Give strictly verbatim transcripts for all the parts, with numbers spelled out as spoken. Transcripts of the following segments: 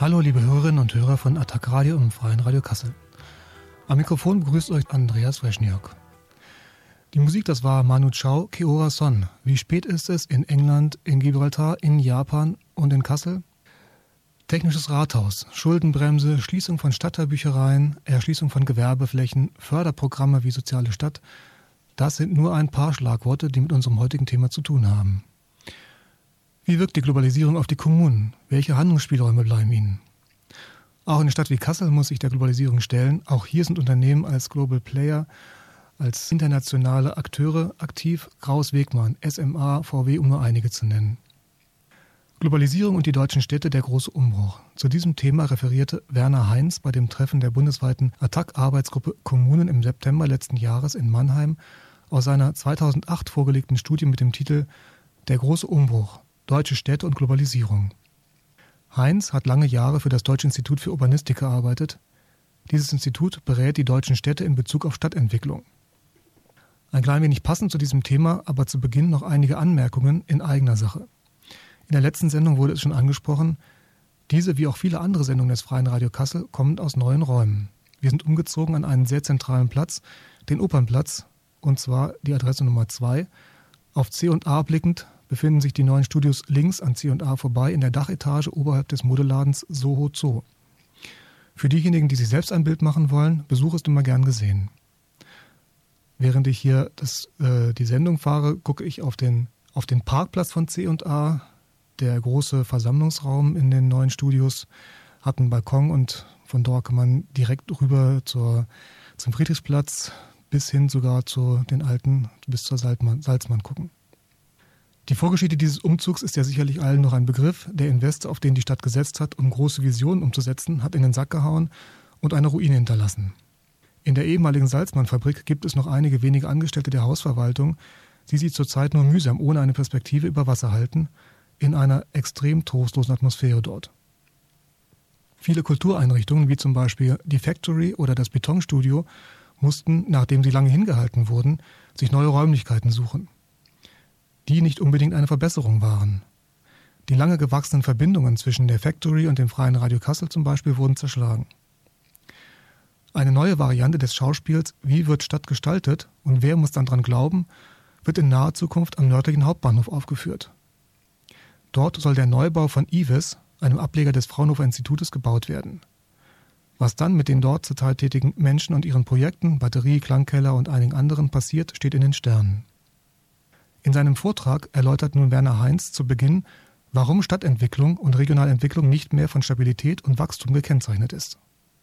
Hallo liebe Hörerinnen und Hörer von Attac Radio im Freien Radio Kassel. Am Mikrofon begrüßt euch Andreas Wreschniok. Die Musik, das war Manu Chao, Che ora son. Wie spät ist es in England, in Gibraltar, in Japan und in Kassel? Technisches Rathaus, Schuldenbremse, Schließung von Stadtteilbüchereien, Erschließung von Gewerbeflächen, Förderprogramme wie Soziale Stadt. Das sind nur ein paar Schlagworte, die mit unserem heutigen Thema zu tun haben. Wie wirkt die Globalisierung auf die Kommunen? Welche Handlungsspielräume bleiben ihnen? Auch in einer Stadt wie Kassel muss sich der Globalisierung stellen. Auch hier sind Unternehmen als Global Player, als internationale Akteure aktiv. Kraus Wegmann, S M A, V W, um nur einige zu nennen. Globalisierung und die deutschen Städte, der große Umbruch. Zu diesem Thema referierte Werner Heinz bei dem Treffen der bundesweiten Attac-Arbeitsgruppe Kommunen im September letzten Jahres in Mannheim aus seiner zweitausendacht vorgelegten Studie mit dem Titel Der große Umbruch. Deutsche Städte und Globalisierung. Heinz hat lange Jahre für das Deutsche Institut für Urbanistik gearbeitet. Dieses Institut berät die deutschen Städte in Bezug auf Stadtentwicklung. Ein klein wenig passend zu diesem Thema, aber zu Beginn noch einige Anmerkungen in eigener Sache. In der letzten Sendung wurde es schon angesprochen, diese wie auch viele andere Sendungen des Freien Radio Kassel kommen aus neuen Räumen. Wir sind umgezogen an einen sehr zentralen Platz, den Opernplatz, und zwar die Adresse Nummer zwei. Auf C und A blickend befinden sich die neuen Studios links an C und A vorbei in der Dachetage oberhalb des Modeladens Soho Zoo. Für diejenigen, die sich selbst ein Bild machen wollen, Besuch ist immer gern gesehen. Während ich hier das, äh, die Sendung fahre, gucke ich auf den, auf den Parkplatz von C und A. Der große Versammlungsraum in den neuen Studios hat einen Balkon und von dort kann man direkt rüber zur, zum Friedrichsplatz bis hin sogar zu den alten, bis zur Salzmann, Salzmann gucken. Die Vorgeschichte dieses Umzugs ist ja sicherlich allen noch ein Begriff. Der Investor, auf den die Stadt gesetzt hat, um große Visionen umzusetzen, hat in den Sack gehauen und eine Ruine hinterlassen. In der ehemaligen Salzmann-Fabrik gibt es noch einige wenige Angestellte der Hausverwaltung, die sich zurzeit nur mühsam ohne eine Perspektive über Wasser halten, in einer extrem trostlosen Atmosphäre dort. Viele Kultureinrichtungen, wie zum Beispiel die Factory oder das Betonstudio, mussten, nachdem sie lange hingehalten wurden, sich neue Räumlichkeiten suchen, die nicht unbedingt eine Verbesserung waren. Die lange gewachsenen Verbindungen zwischen der Factory und dem Freien Radio Kassel zum Beispiel wurden zerschlagen. Eine neue Variante des Schauspiels Wie wird Stadt gestaltet und wer muss dann dran glauben, wird in naher Zukunft am nördlichen Hauptbahnhof aufgeführt. Dort soll der Neubau von I W I S, einem Ableger des Fraunhofer Institutes, gebaut werden. Was dann mit den dort zurzeit tätigen Menschen und ihren Projekten, Batterie, Klangkeller und einigen anderen passiert, steht in den Sternen. In seinem Vortrag erläutert nun Werner Heinz zu Beginn, warum Stadtentwicklung und Regionalentwicklung nicht mehr von Stabilität und Wachstum gekennzeichnet ist.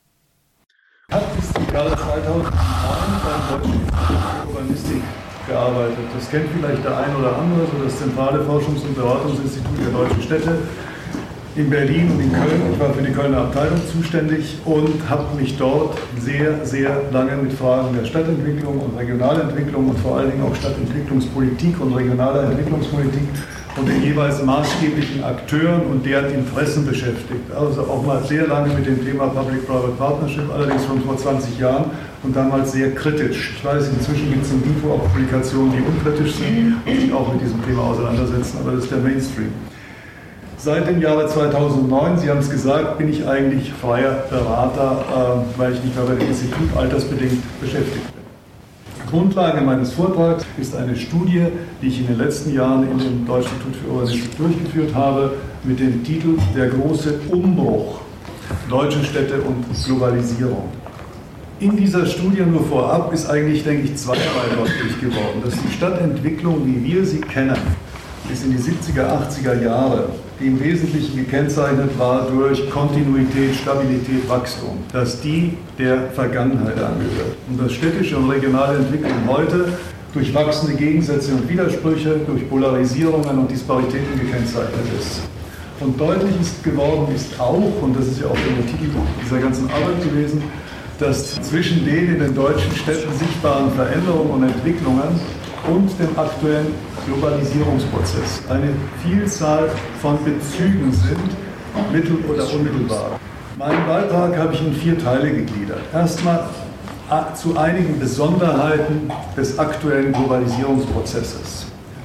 Hat bis zum Jahre zweitausendneun beim Deutschen Institut für Urbanistik gearbeitet. Das kennt vielleicht der ein oder andere, so das zentrale Forschungs- und Beratungsinstitut der deutschen Städte in Berlin und in Köln. Ich war für die Kölner Abteilung zuständig und habe mich dort sehr, sehr lange mit Fragen der Stadtentwicklung und Regionalentwicklung und vor allen Dingen auch Stadtentwicklungspolitik und regionaler Entwicklungspolitik und den jeweils maßgeblichen Akteuren und deren Interessen beschäftigt. Also auch mal sehr lange mit dem Thema Public-Private Partnership, allerdings schon vor zwanzig Jahren und damals sehr kritisch. Ich weiß, inzwischen gibt es im Info auch Publikationen, die unkritisch sind und sich auch mit diesem Thema auseinandersetzen, aber das ist der Mainstream. Seit dem Jahre zweitausendneun, Sie haben es gesagt, bin ich eigentlich freier Berater, äh, weil ich mich bei dem Institut altersbedingt beschäftigt bin. Grundlage meines Vortrags ist eine Studie, die ich in den letzten Jahren in dem Deutschen Institut für Urbanistik durchgeführt habe, mit dem Titel Der große Umbruch, deutsche Städte und Globalisierung. In dieser Studie nur vorab ist eigentlich, denke ich, zweierlei deutlich geworden, dass die Stadtentwicklung, wie wir sie kennen, bis in die siebziger, achtziger Jahre, die im Wesentlichen gekennzeichnet war durch Kontinuität, Stabilität, Wachstum, dass die der Vergangenheit angehört. Und dass städtische und regionale Entwicklung heute durch wachsende Gegensätze und Widersprüche, durch Polarisierungen und Disparitäten gekennzeichnet ist. Und deutlich ist geworden ist auch, und das ist ja auch der Motiv dieser ganzen Arbeit gewesen, dass zwischen den in den deutschen Städten sichtbaren Veränderungen und Entwicklungen und dem aktuellen Globalisierungsprozess eine Vielzahl von Bezügen sind, mittel- oder unmittelbar. Meinen Beitrag habe ich in vier Teile gegliedert. Erstmal zu einigen Besonderheiten des aktuellen Globalisierungsprozesses.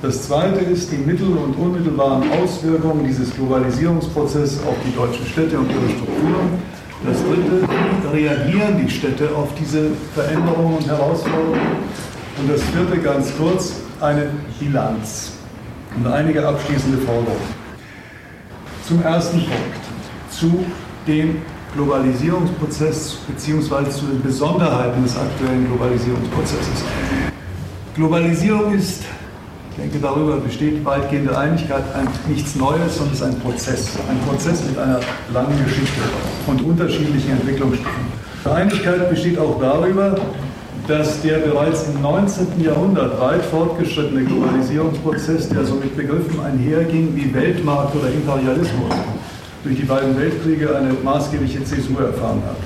Das zweite ist die mittel- und unmittelbaren Auswirkungen dieses Globalisierungsprozesses auf die deutschen Städte und ihre Strukturen. Das dritte, wie reagieren die Städte auf diese Veränderungen und Herausforderungen? Und das vierte, ganz kurz, eine Bilanz und einige abschließende Forderungen. Zum ersten Punkt, zu dem Globalisierungsprozess bzw. zu den Besonderheiten des aktuellen Globalisierungsprozesses. Globalisierung ist, ich denke, darüber besteht weitgehende Einigkeit, ein, nichts Neues, sondern es ist ein Prozess. Ein Prozess mit einer langen Geschichte und unterschiedlichen Entwicklungsstufen. Die Einigkeit besteht auch darüber, dass der bereits im neunzehnten Jahrhundert weit fortgeschrittene Globalisierungsprozess, der so mit Begriffen einherging wie Weltmarkt oder Imperialismus, durch die beiden Weltkriege eine maßgebliche Zäsur erfahren hat.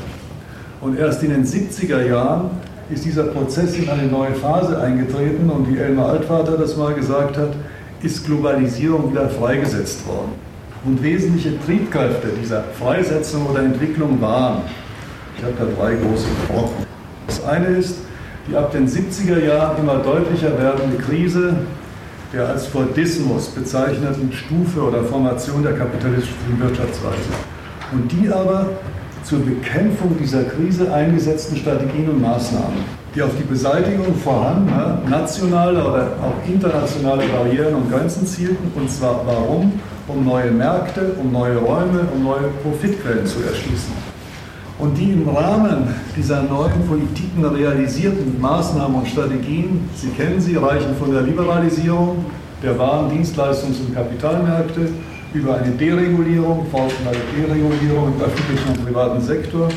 Und erst in den siebziger Jahren ist dieser Prozess in eine neue Phase eingetreten und wie Elmar Altvater das mal gesagt hat, ist Globalisierung wieder freigesetzt worden. Und wesentliche Triebkräfte dieser Freisetzung oder Entwicklung waren, ich habe da drei große Brocken. Das eine ist die ab den siebziger Jahren immer deutlicher werdende Krise der als Fordismus bezeichneten Stufe oder Formation der kapitalistischen Wirtschaftsweise. Und die aber zur Bekämpfung dieser Krise eingesetzten Strategien und Maßnahmen, die auf die Beseitigung vorhandener nationaler oder auch internationaler Barrieren und Grenzen zielten. Und zwar warum? Um neue Märkte, um neue Räume, um neue Profitquellen zu erschließen. Und die im Rahmen dieser neuen Politiken realisierten Maßnahmen und Strategien, Sie kennen sie, reichen von der Liberalisierung der Waren-, Dienstleistungs- und Kapitalmärkte über eine Deregulierung, fortschreitende Deregulierung im öffentlichen und privaten Sektor,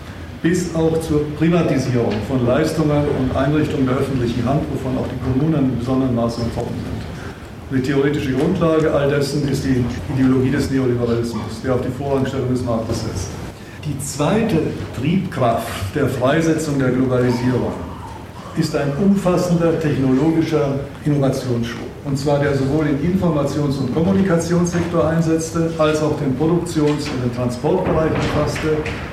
bis auch zur Privatisierung von Leistungen und Einrichtungen der öffentlichen Hand, wovon auch die Kommunen in besonderem Maße betroffen sind. Die theoretische Grundlage all dessen ist die Ideologie des Neoliberalismus, der auf die Vorrangstellung des Marktes setzt. Die zweite Triebkraft der Freisetzung der Globalisierung ist ein umfassender technologischer Innovationsschub. Und zwar der sowohl den Informations- und Kommunikationssektor einsetzte, als auch den Produktions- und den Transportbereich umfasste,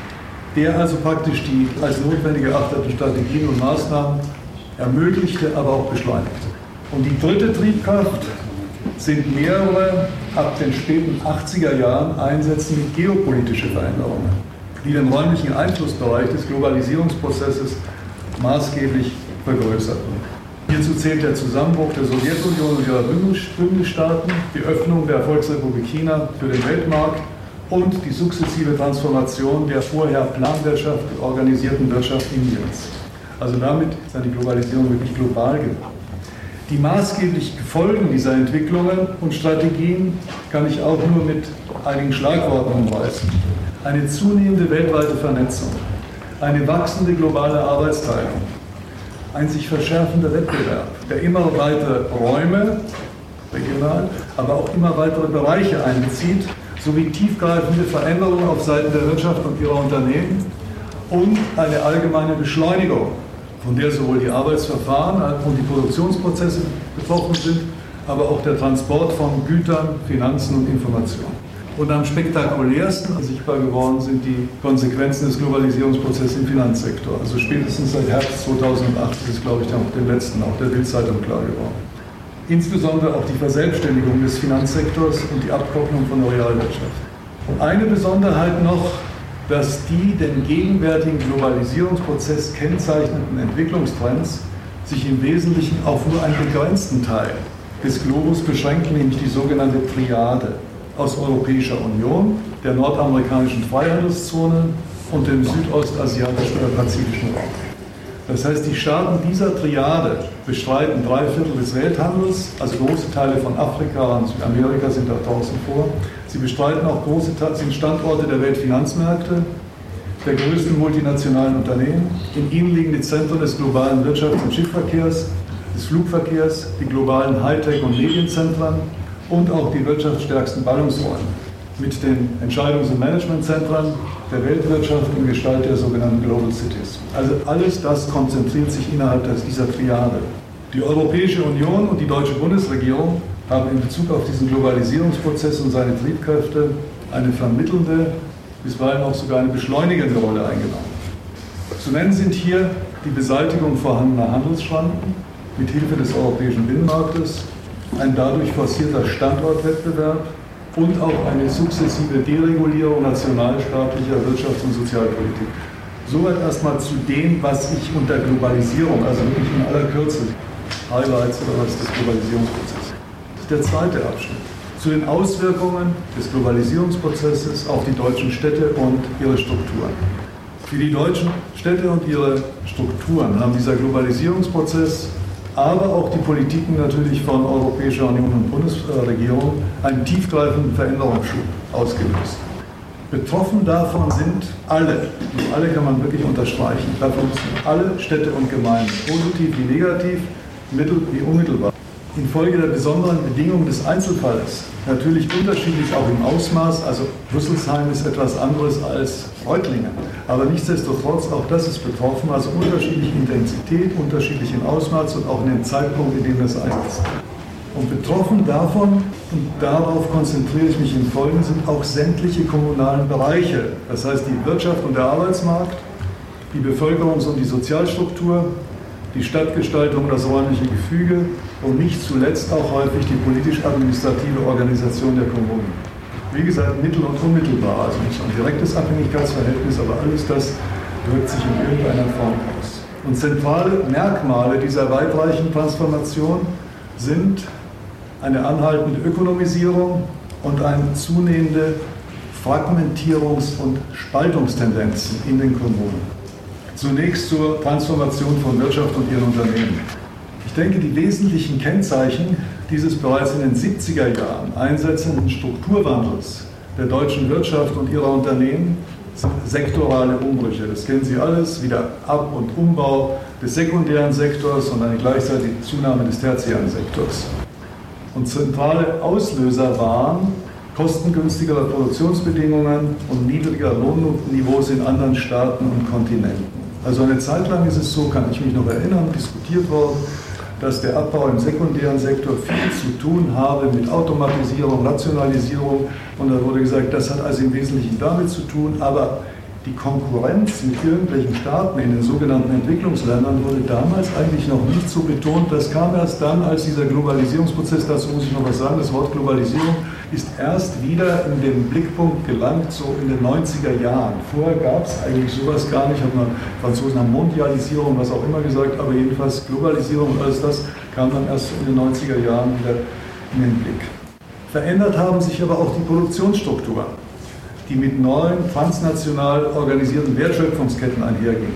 der also praktisch die als notwendig erachteten Strategien und Maßnahmen ermöglichte, aber auch beschleunigte. Und die dritte Triebkraft sind mehrere ab den späten achtziger Jahren einsetzende geopolitische Veränderungen, die den räumlichen Einflussbereich des Globalisierungsprozesses maßgeblich vergrößerten. Hierzu zählt der Zusammenbruch der Sowjetunion und ihrer Bündnisstaaten, die Öffnung der Volksrepublik China für den Weltmarkt und die sukzessive Transformation der vorher planwirtschaftlich organisierten Wirtschaft Indiens. Also damit ist dann die Globalisierung wirklich global geworden. Die maßgeblichen Folgen dieser Entwicklungen und Strategien kann ich auch nur mit einigen Schlagworten umreißen. Eine zunehmende weltweite Vernetzung, eine wachsende globale Arbeitsteilung, ein sich verschärfender Wettbewerb, der immer weitere Räume, regional, aber auch immer weitere Bereiche einbezieht, sowie tiefgreifende Veränderungen auf Seiten der Wirtschaft und ihrer Unternehmen und eine allgemeine Beschleunigung, von der sowohl die Arbeitsverfahren und die Produktionsprozesse betroffen sind, aber auch der Transport von Gütern, Finanzen und Informationen. Und am spektakulärsten sichtbar geworden sind die Konsequenzen des Globalisierungsprozesses im Finanzsektor. Also spätestens seit Herbst zweitausendacht ist es, glaube ich, auch den letzten, auch der Bild-Zeitung klar geworden. Insbesondere auch die Verselbstständigung des Finanzsektors und die Abkopplung von der Realwirtschaft. Und eine Besonderheit noch, dass die den gegenwärtigen Globalisierungsprozess kennzeichnenden Entwicklungstrends sich im Wesentlichen auf nur einen begrenzten Teil des Globus beschränken, nämlich die sogenannte Triade aus Europäischer Union, der nordamerikanischen Freihandelszone und dem südostasiatischen oder pazifischen Raum. Das heißt, die Staaten dieser Triade bestreiten drei Viertel des Welthandels, also große Teile von Afrika und Südamerika sind da draußen vor. Sie bestreiten auch große Teile, sind Standorte der Weltfinanzmärkte, der größten multinationalen Unternehmen. In ihnen liegen die Zentren des globalen Wirtschafts- und Schiffsverkehrs, des Flugverkehrs, die globalen Hightech- und Medienzentren und auch die wirtschaftsstärksten Ballungsräume mit den Entscheidungs- und Managementzentren der Weltwirtschaft in Gestalt der sogenannten Global Cities. Also alles das konzentriert sich innerhalb dieser Triade. Die Europäische Union und die deutsche Bundesregierung haben in Bezug auf diesen Globalisierungsprozess und seine Triebkräfte eine vermittelnde, bisweilen auch sogar eine beschleunigende Rolle eingenommen. Zu nennen sind hier die Beseitigung vorhandener Handelsschranken mit Hilfe des europäischen Binnenmarktes, ein dadurch forcierter Standortwettbewerb und auch eine sukzessive Deregulierung nationalstaatlicher Wirtschafts- und Sozialpolitik. Soweit erstmal zu dem, was ich unter Globalisierung, also wirklich in aller Kürze, Highlights oder was des Globalisierungsprozesses. Der zweite Abschnitt. Zu den Auswirkungen des Globalisierungsprozesses auf die deutschen Städte und ihre Strukturen. Für die deutschen Städte und ihre Strukturen haben dieser Globalisierungsprozess, aber auch die Politiken natürlich von Europäischer Union und Bundesregierung einen tiefgreifenden Veränderungsschub ausgelöst. Betroffen davon sind alle, und alle kann man wirklich unterstreichen, davon sind alle Städte und Gemeinden, positiv wie negativ, mittel wie unmittelbar. Infolge der besonderen Bedingungen des Einzelfalles, natürlich unterschiedlich auch im Ausmaß, also Rüsselsheim ist etwas anderes als Reutlingen, aber nichtsdestotrotz, auch das ist betroffen, also unterschiedliche Intensität, unterschiedlich im Ausmaß und auch in dem Zeitpunkt, in dem das einsetzt. Und betroffen davon, und darauf konzentriere ich mich im Folgenden, sind auch sämtliche kommunalen Bereiche, das heißt die Wirtschaft und der Arbeitsmarkt, die Bevölkerungs- und die Sozialstruktur, die Stadtgestaltung, das räumliche Gefüge und nicht zuletzt auch häufig die politisch-administrative Organisation der Kommunen. Wie gesagt, mittel- und unmittelbar, also nicht so ein direktes Abhängigkeitsverhältnis, aber alles das wirkt sich in irgendeiner Form aus. Und zentrale Merkmale dieser weitreichenden Transformation sind eine anhaltende Ökonomisierung und eine zunehmende Fragmentierungs- und Spaltungstendenzen in den Kommunen. Zunächst zur Transformation von Wirtschaft und ihren Unternehmen. Ich denke, die wesentlichen Kennzeichen dieses bereits in den siebziger Jahren einsetzenden Strukturwandels der deutschen Wirtschaft und ihrer Unternehmen sind sektorale Umbrüche. Das kennen Sie alles, wieder Ab- und Umbau des sekundären Sektors und eine gleichzeitige Zunahme des tertiären Sektors. Und zentrale Auslöser waren kostengünstigere Produktionsbedingungen und niedriger Lohnniveaus in anderen Staaten und Kontinenten. Also eine Zeit lang ist es so, kann ich mich noch erinnern, diskutiert worden, dass der Abbau im sekundären Sektor viel zu tun habe mit Automatisierung, Rationalisierung. Und da wurde gesagt, das hat also im Wesentlichen damit zu tun, aber die Konkurrenz mit irgendwelchen Staaten in den sogenannten Entwicklungsländern wurde damals eigentlich noch nicht so betont. Das kam erst dann, als dieser Globalisierungsprozess, dazu muss ich noch was sagen, das Wort Globalisierung ist erst wieder in den Blickpunkt gelangt, so in den neunziger Jahren. Vorher gab es eigentlich sowas gar nicht, hat man Franzosen haben Mondialisierung, was auch immer gesagt, aber jedenfalls Globalisierung und alles das kam dann erst in den neunziger Jahren wieder in den Blick. Verändert haben sich aber auch die Produktionsstrukturen, die mit neuen transnational organisierten Wertschöpfungsketten einhergingen.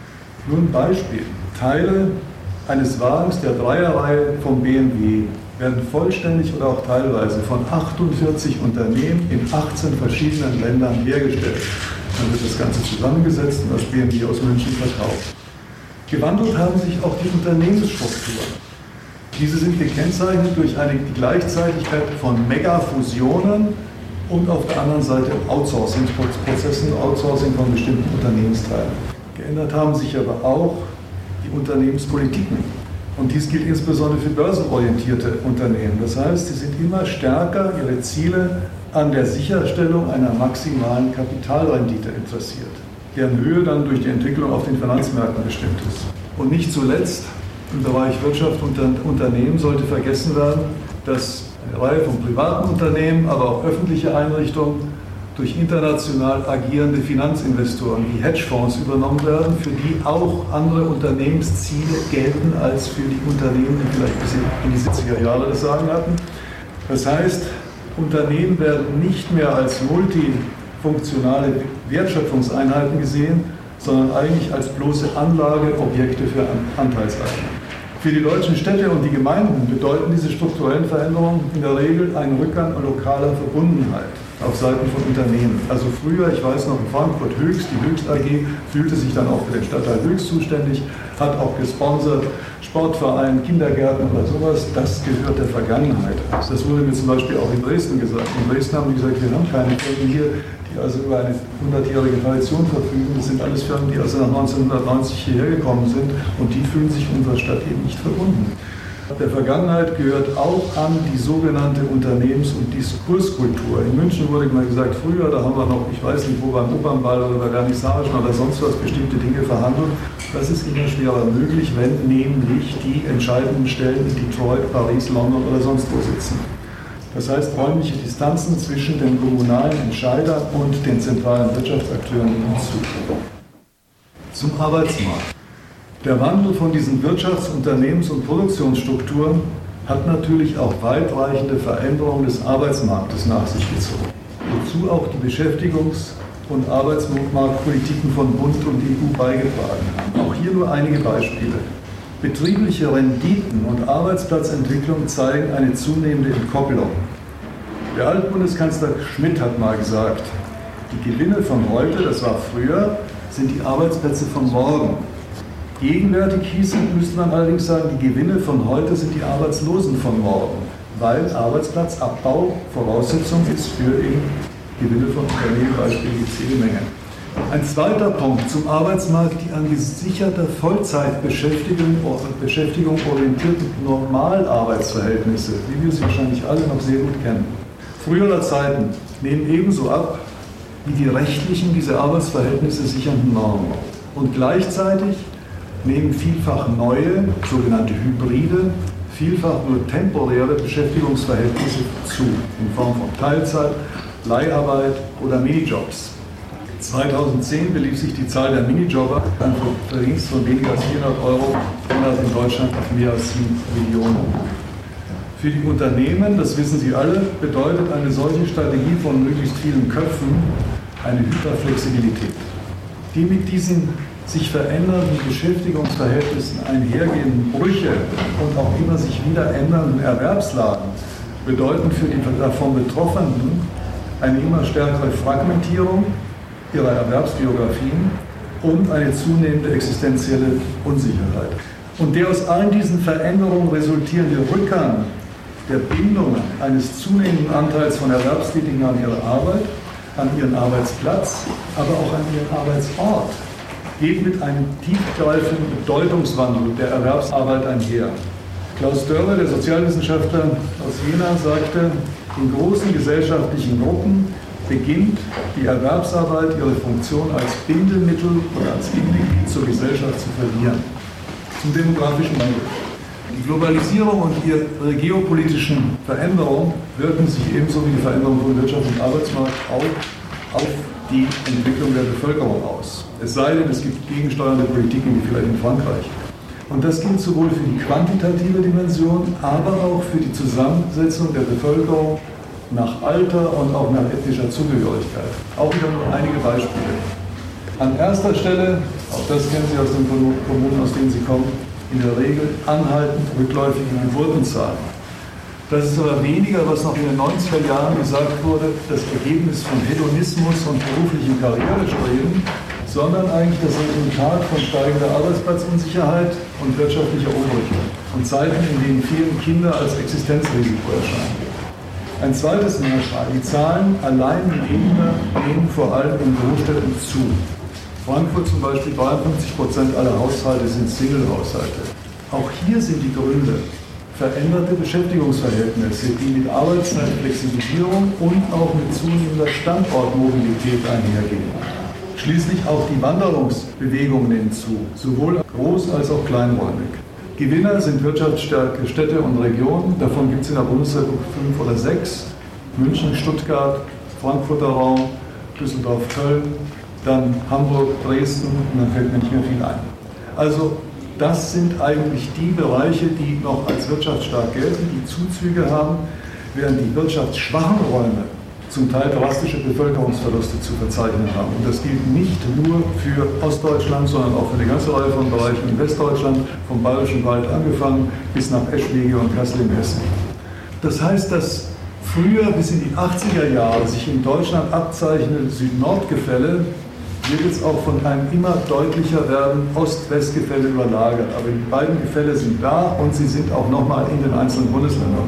Nur ein Beispiel. Teile eines Wagens der Dreierreihe vom B M W werden vollständig oder auch teilweise von achtundvierzig Unternehmen in achtzehn verschiedenen Ländern hergestellt. Dann wird das Ganze zusammengesetzt und das B M W aus München verkauft. Gewandelt haben sich auch die Unternehmensstrukturen. Diese sind gekennzeichnet durch eine die Gleichzeitigkeit von Megafusionen und auf der anderen Seite Outsourcing-Prozessen, Outsourcing von bestimmten Unternehmensteilen. Geändert haben sich aber auch die Unternehmenspolitiken. Und dies gilt insbesondere für börsenorientierte Unternehmen. Das heißt, sie sind immer stärker ihre Ziele an der Sicherstellung einer maximalen Kapitalrendite interessiert, deren Höhe dann durch die Entwicklung auf den Finanzmärkten bestimmt ist. Und nicht zuletzt im Bereich Wirtschaft und Unternehmen sollte vergessen werden, dass eine Reihe von privaten Unternehmen, aber auch öffentliche Einrichtungen durch international agierende Finanzinvestoren wie Hedgefonds übernommen werden, für die auch andere Unternehmensziele gelten als für die Unternehmen, die vielleicht bis in die siebziger Jahre das Sagen hatten. Das heißt, Unternehmen werden nicht mehr als multifunktionale Wertschöpfungseinheiten gesehen, sondern eigentlich als bloße Anlageobjekte für Anteilseigner. Für die deutschen Städte und die Gemeinden bedeuten diese strukturellen Veränderungen in der Regel einen Rückgang an lokaler Verbundenheit auf Seiten von Unternehmen. Also früher, ich weiß noch, in Frankfurt Höchst, die Höchst A G fühlte sich dann auch für den Stadtteil Höchst zuständig, hat auch gesponsert, Sportverein, Kindergärten oder sowas, das gehört der Vergangenheit. Das wurde mir zum Beispiel auch in Dresden gesagt. In Dresden haben die gesagt, wir haben keine Firmen hier, die also über eine hundertjährige Tradition verfügen. Das sind alles Firmen, die also nach neunzehnhundertneunzig hierher gekommen sind und die fühlen sich unserer Stadt eben nicht verbunden. der Vergangenheit gehört auch an die sogenannte Unternehmens- und Diskurskultur. In München wurde mal gesagt, früher, da haben wir noch, ich weiß nicht wo, beim Opernball oder bei Vernissagen oder sonst was bestimmte Dinge verhandelt. Das ist immer schwerer möglich, wenn nämlich die entscheidenden Stellen in Detroit, Paris, London oder sonst wo sitzen. Das heißt, räumliche Distanzen zwischen den kommunalen Entscheidern und den zentralen Wirtschaftsakteuren nehmen zu. Zum Arbeitsmarkt. Der Wandel von diesen Wirtschafts-, Unternehmens- und Produktionsstrukturen hat natürlich auch weitreichende Veränderungen des Arbeitsmarktes nach sich gezogen, wozu auch die Beschäftigungs- und Arbeitsmarktpolitiken von Bund und E U beigetragen haben. Auch hier nur einige Beispiele. Betriebliche Renditen und Arbeitsplatzentwicklung zeigen eine zunehmende Entkopplung. Der Altbundeskanzler Schmidt hat mal gesagt, die Gewinne von heute, das war früher, sind die Arbeitsplätze von morgen. Gegenwärtig hieß es, müsste man allerdings sagen, die Gewinne von heute sind die Arbeitslosen von morgen, weil Arbeitsplatzabbau Voraussetzung ist für eben Gewinne von Unternehmen, Beispiel die Zählmenge. Ein zweiter Punkt zum Arbeitsmarkt, die an gesicherter Vollzeitbeschäftigung Beschäftigung orientierten Normalarbeitsverhältnisse, wie wir sie wahrscheinlich alle noch sehr gut kennen. Früherer Zeiten nehmen ebenso ab wie die rechtlichen diese Arbeitsverhältnisse sichernden Normen. Und gleichzeitig nehmen vielfach neue, sogenannte Hybride, vielfach nur temporäre Beschäftigungsverhältnisse zu, in Form von Teilzeit, Leiharbeit oder Minijobs. zweitausendzehn belief sich die Zahl der Minijobber an Verdienst von weniger als vierhundert Euro in Deutschland auf mehr als sieben Millionen. Für die Unternehmen, das wissen Sie alle, bedeutet eine solche Strategie von möglichst vielen Köpfen eine Hyperflexibilität. Die mit diesen sich verändernden Beschäftigungsverhältnissen einhergehenden Brüche und auch immer sich wieder ändernden Erwerbslagen bedeuten für die davon Betroffenen eine immer stärkere Fragmentierung ihrer Erwerbsbiografien und eine zunehmende existenzielle Unsicherheit. Und der aus allen diesen Veränderungen resultierende Rückgang der Bindungen eines zunehmenden Anteils von Erwerbstätigen an ihre Arbeit, an ihren Arbeitsplatz, aber auch an ihren Arbeitsort, geht mit einem tiefgreifenden Bedeutungswandel der Erwerbsarbeit einher. Klaus Dörre, der Sozialwissenschaftler aus Jena, sagte, in großen gesellschaftlichen Gruppen beginnt die Erwerbsarbeit ihre Funktion als Bindemittel oder als Bindeglied zur Gesellschaft zu verlieren. Zum demografischen Wandel. Die Globalisierung und ihre geopolitischen Veränderungen wirken sich ebenso wie die Veränderung von Wirtschaft und Arbeitsmarkt auch auf die Entwicklung der Bevölkerung aus. Es sei denn, es gibt gegensteuernde Politiken, wie vielleicht in Frankreich. Und das gilt sowohl für die quantitative Dimension, aber auch für die Zusammensetzung der Bevölkerung nach Alter und auch nach ethnischer Zugehörigkeit. Auch wieder nur einige Beispiele. An erster Stelle, auch das kennen Sie aus den Kommunen, aus denen Sie kommen, in der Regel anhaltend rückläufige Geburtenzahlen. Das ist aber weniger, was noch in den neunziger Jahren gesagt wurde, das Ergebnis von Hedonismus und beruflichem Karrierestreben, sondern eigentlich das Resultat von steigender Arbeitsplatzunsicherheit und wirtschaftlicher Umbrüche und Zeiten, in denen vielen Kinder als Existenzrisiko erscheinen. Ein zweites Merkmal, die Zahlen allein in Ebene nehmen vor allem in Großstädten zu. Frankfurt zum Beispiel, dreiundfünfzig Prozent aller Haushalte sind Single-Haushalte. Auch hier sind die Gründe veränderte Beschäftigungsverhältnisse, die mit Arbeitszeitflexibilisierung und auch mit zunehmender Standortmobilität einhergehen. Schließlich auch die Wanderungsbewegungen nehmen zu, sowohl groß- als auch kleinräumig. Gewinner sind wirtschaftsstarke Städte und Regionen, davon gibt es in der Bundesrepublik fünf oder sechs. München, Stuttgart, Frankfurter Raum, Düsseldorf, Köln, dann Hamburg, Dresden und dann fällt mir nicht mehr viel ein. Also das sind eigentlich die Bereiche, die noch als wirtschaftsstark gelten, die Zuzüge haben, während die wirtschaftsschwachen Räume zum Teil drastische Bevölkerungsverluste zu verzeichnen haben. Und das gilt nicht nur für Ostdeutschland, sondern auch für eine ganze Reihe von Bereichen in Westdeutschland, vom Bayerischen Wald angefangen bis nach Eschwege und Kassel in Hessen. Das heißt, dass früher bis in die achtziger Jahre sich in Deutschland abzeichnende Süd-Nord-Gefälle wird jetzt auch von einem immer deutlicher werden Ost-West-Gefälle überlagert. Aber die beiden Gefälle sind da und sie sind auch nochmal in den einzelnen Bundesländern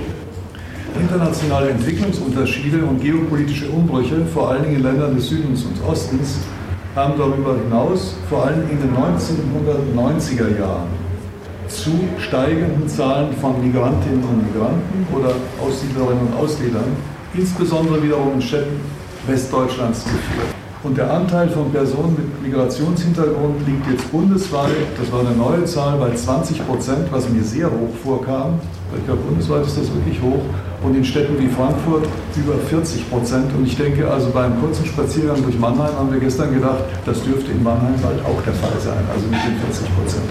da. Internationale Entwicklungsunterschiede und geopolitische Umbrüche, vor allen Dingen in Ländern des Südens und Ostens, haben darüber hinaus vor allem in den neunzehnhundertneunziger Jahren zu steigenden Zahlen von Migrantinnen und Migranten oder Aussiedlerinnen und Aussiedlern, insbesondere wiederum in Städten Westdeutschlands, geführt. Und der Anteil von Personen mit Migrationshintergrund liegt jetzt bundesweit, das war eine neue Zahl, bei zwanzig Prozent, was mir sehr hoch vorkam. Ich glaube, bundesweit ist das wirklich hoch. Und in Städten wie Frankfurt über vierzig Prozent. Und ich denke, also beim kurzen Spaziergang durch Mannheim haben wir gestern gedacht, das dürfte in Mannheim bald auch der Fall sein, also mit den vierzig Prozent.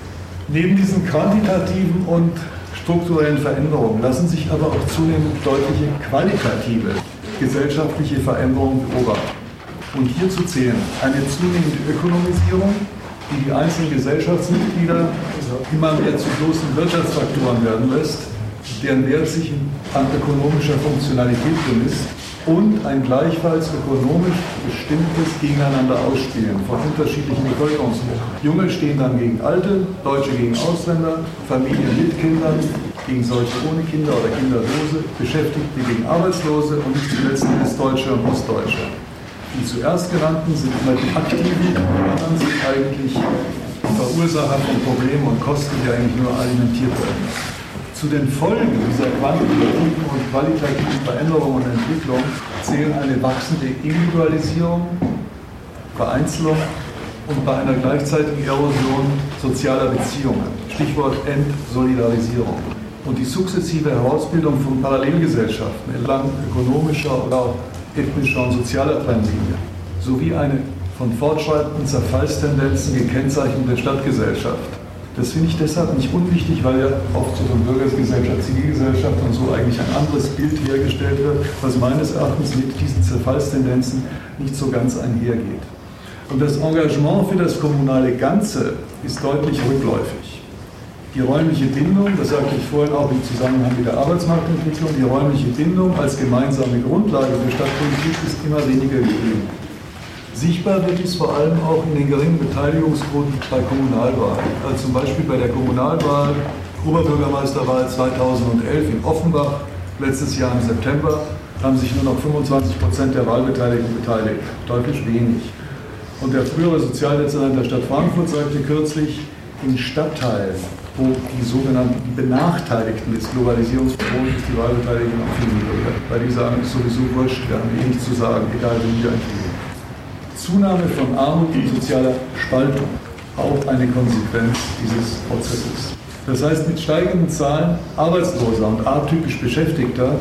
Neben diesen quantitativen und strukturellen Veränderungen lassen sich aber auch zunehmend deutliche qualitative gesellschaftliche Veränderungen beobachten. Und hierzu zählen eine zunehmende Ökonomisierung, die die einzelnen Gesellschaftsmitglieder immer mehr zu großen Wirtschaftsfaktoren werden lässt, deren Wert sich an ökonomischer Funktionalität bemisst, und ein gleichfalls ökonomisch bestimmtes Gegeneinander ausspielen von unterschiedlichen Bevölkerungsgruppen. Junge stehen dann gegen Alte, Deutsche gegen Ausländer, Familien mit Kindern gegen solche ohne Kinder oder Kinderlose, Beschäftigte gegen Arbeitslose und nicht zuletzt Westdeutsche und Ostdeutsche. Die zuerst genannten sind immer die Aktiven, die anderen sind eigentlich Verursacher von Problemen und Kosten, die eigentlich nur alimentiert werden. Zu den Folgen dieser quantitativen und qualitativen Veränderungen und Entwicklung zählen eine wachsende Individualisierung, Vereinzelung und bei einer gleichzeitigen Erosion sozialer Beziehungen. Stichwort Entsolidarisierung. Und die sukzessive Herausbildung von Parallelgesellschaften entlang ökonomischer oder auch ethnischer und sozialer Trennlinie, sowie eine von fortschreitenden Zerfallstendenzen gekennzeichnete Stadtgesellschaft. Das finde ich deshalb nicht unwichtig, weil ja oft so von Bürgergesellschaft, Zivilgesellschaft und so eigentlich ein anderes Bild hergestellt wird, was meines Erachtens mit diesen Zerfallstendenzen nicht so ganz einhergeht. Und das Engagement für das kommunale Ganze ist deutlich rückläufig. Die räumliche Bindung, das sagte ich vorhin auch im Zusammenhang mit der Arbeitsmarktentwicklung, die räumliche Bindung als gemeinsame Grundlage für Stadtpolitik ist immer weniger gegeben. Sichtbar wird dies vor allem auch in den geringen Beteiligungsquoten bei Kommunalwahlen. Also zum Beispiel bei der Kommunalwahl, Oberbürgermeisterwahl zweitausendelf in Offenbach, letztes Jahr im September, haben sich nur noch fünfundzwanzig Prozent der Wahlbeteiligten beteiligt. Deutlich wenig. Und der frühere Sozialdezernent der Stadt Frankfurt sagte kürzlich, in Stadtteilen, wo die sogenannten Benachteiligten des Globalisierungsverbots ist die Wahlbeteiligung auch viel niedriger. Weil die sagen, ist sowieso wurscht, wir haben eh nichts zu sagen, egal wie wir entwickeln. Zunahme von Armut und sozialer Spaltung, auch eine Konsequenz dieses Prozesses. Das heißt, mit steigenden Zahlen Arbeitsloser und atypisch Beschäftigter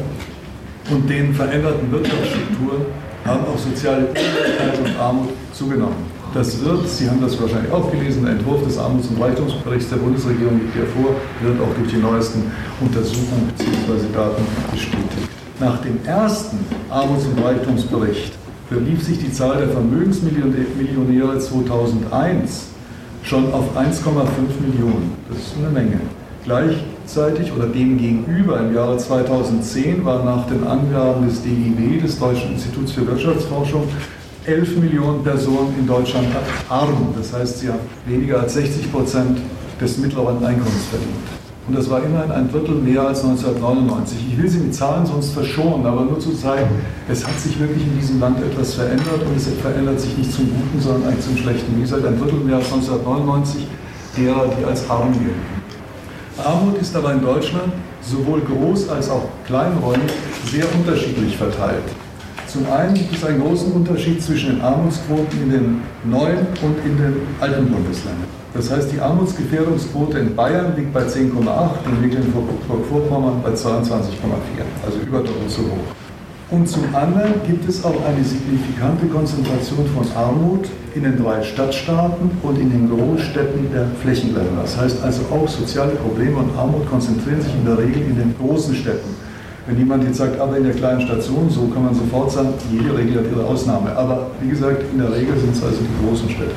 und den veränderten Wirtschaftsstrukturen haben auch soziale Ungleichheit und Armut zugenommen. Das wird, Sie haben das wahrscheinlich auch gelesen, der Entwurf des Armuts- und Reichtumsberichts der Bundesregierung liegt ja vor, wird auch durch die neuesten Untersuchungen bzw. Daten bestätigt. Nach dem ersten Armuts- und Reichtumsbericht belief sich die Zahl der Vermögensmillionäre zweitausendeins schon auf eins Komma fünf Millionen. Das ist eine Menge. Gleichzeitig oder dem gegenüber im Jahre zweitausendzehn waren nach den Angaben des D I W, des Deutschen Instituts für Wirtschaftsforschung, elf Millionen Personen in Deutschland arm. Das heißt, sie haben weniger als sechzig Prozent des mittleren Einkommens verdient. Und das war immerhin ein Drittel mehr als neunzehnhundertneunundneunzig. Ich will Sie mit Zahlen sonst verschonen, aber nur zu zeigen, es hat sich wirklich in diesem Land etwas verändert und es verändert sich nicht zum Guten, sondern eigentlich zum Schlechten. Wie gesagt, ein Drittel mehr als neunzehnhundertneunundneunzig derer, die als arm gelten. Armut ist aber in Deutschland sowohl groß als auch kleinräumig sehr unterschiedlich verteilt. Zum einen gibt es einen großen Unterschied zwischen den Armutsquoten in den neuen und in den alten Bundesländern. Das heißt, die Armutsgefährdungsquote in Bayern liegt bei zehn Komma acht, in Mecklenburg-Vorpommern bei zweiundzwanzig Komma vier, also über doppelt so hoch. Und zum anderen gibt es auch eine signifikante Konzentration von Armut in den drei Stadtstaaten und in den Großstädten der Flächenländer. Das heißt also auch soziale Probleme und Armut konzentrieren sich in der Regel in den großen Städten. Wenn jemand jetzt sagt, aber in der kleinen Station, so kann man sofort sagen, jede Regel hat ihre Ausnahme. Aber wie gesagt, in der Regel sind es also die großen Städte.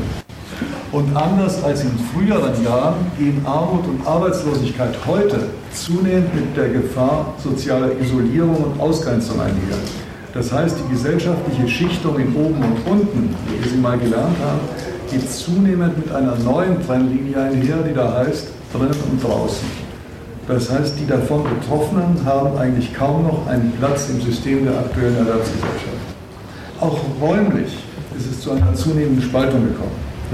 Und anders als in früheren Jahren gehen Armut und Arbeitslosigkeit heute zunehmend mit der Gefahr sozialer Isolierung und Ausgrenzung einher. Das heißt, die gesellschaftliche Schichtung in oben und unten, wie wir sie mal gelernt haben, geht zunehmend mit einer neuen Trennlinie einher, die da heißt drinnen und draußen. Das heißt, die davon Betroffenen haben eigentlich kaum noch einen Platz im System der aktuellen Erwerbsgesellschaft. Auch räumlich ist es zu einer zunehmenden Spaltung gekommen.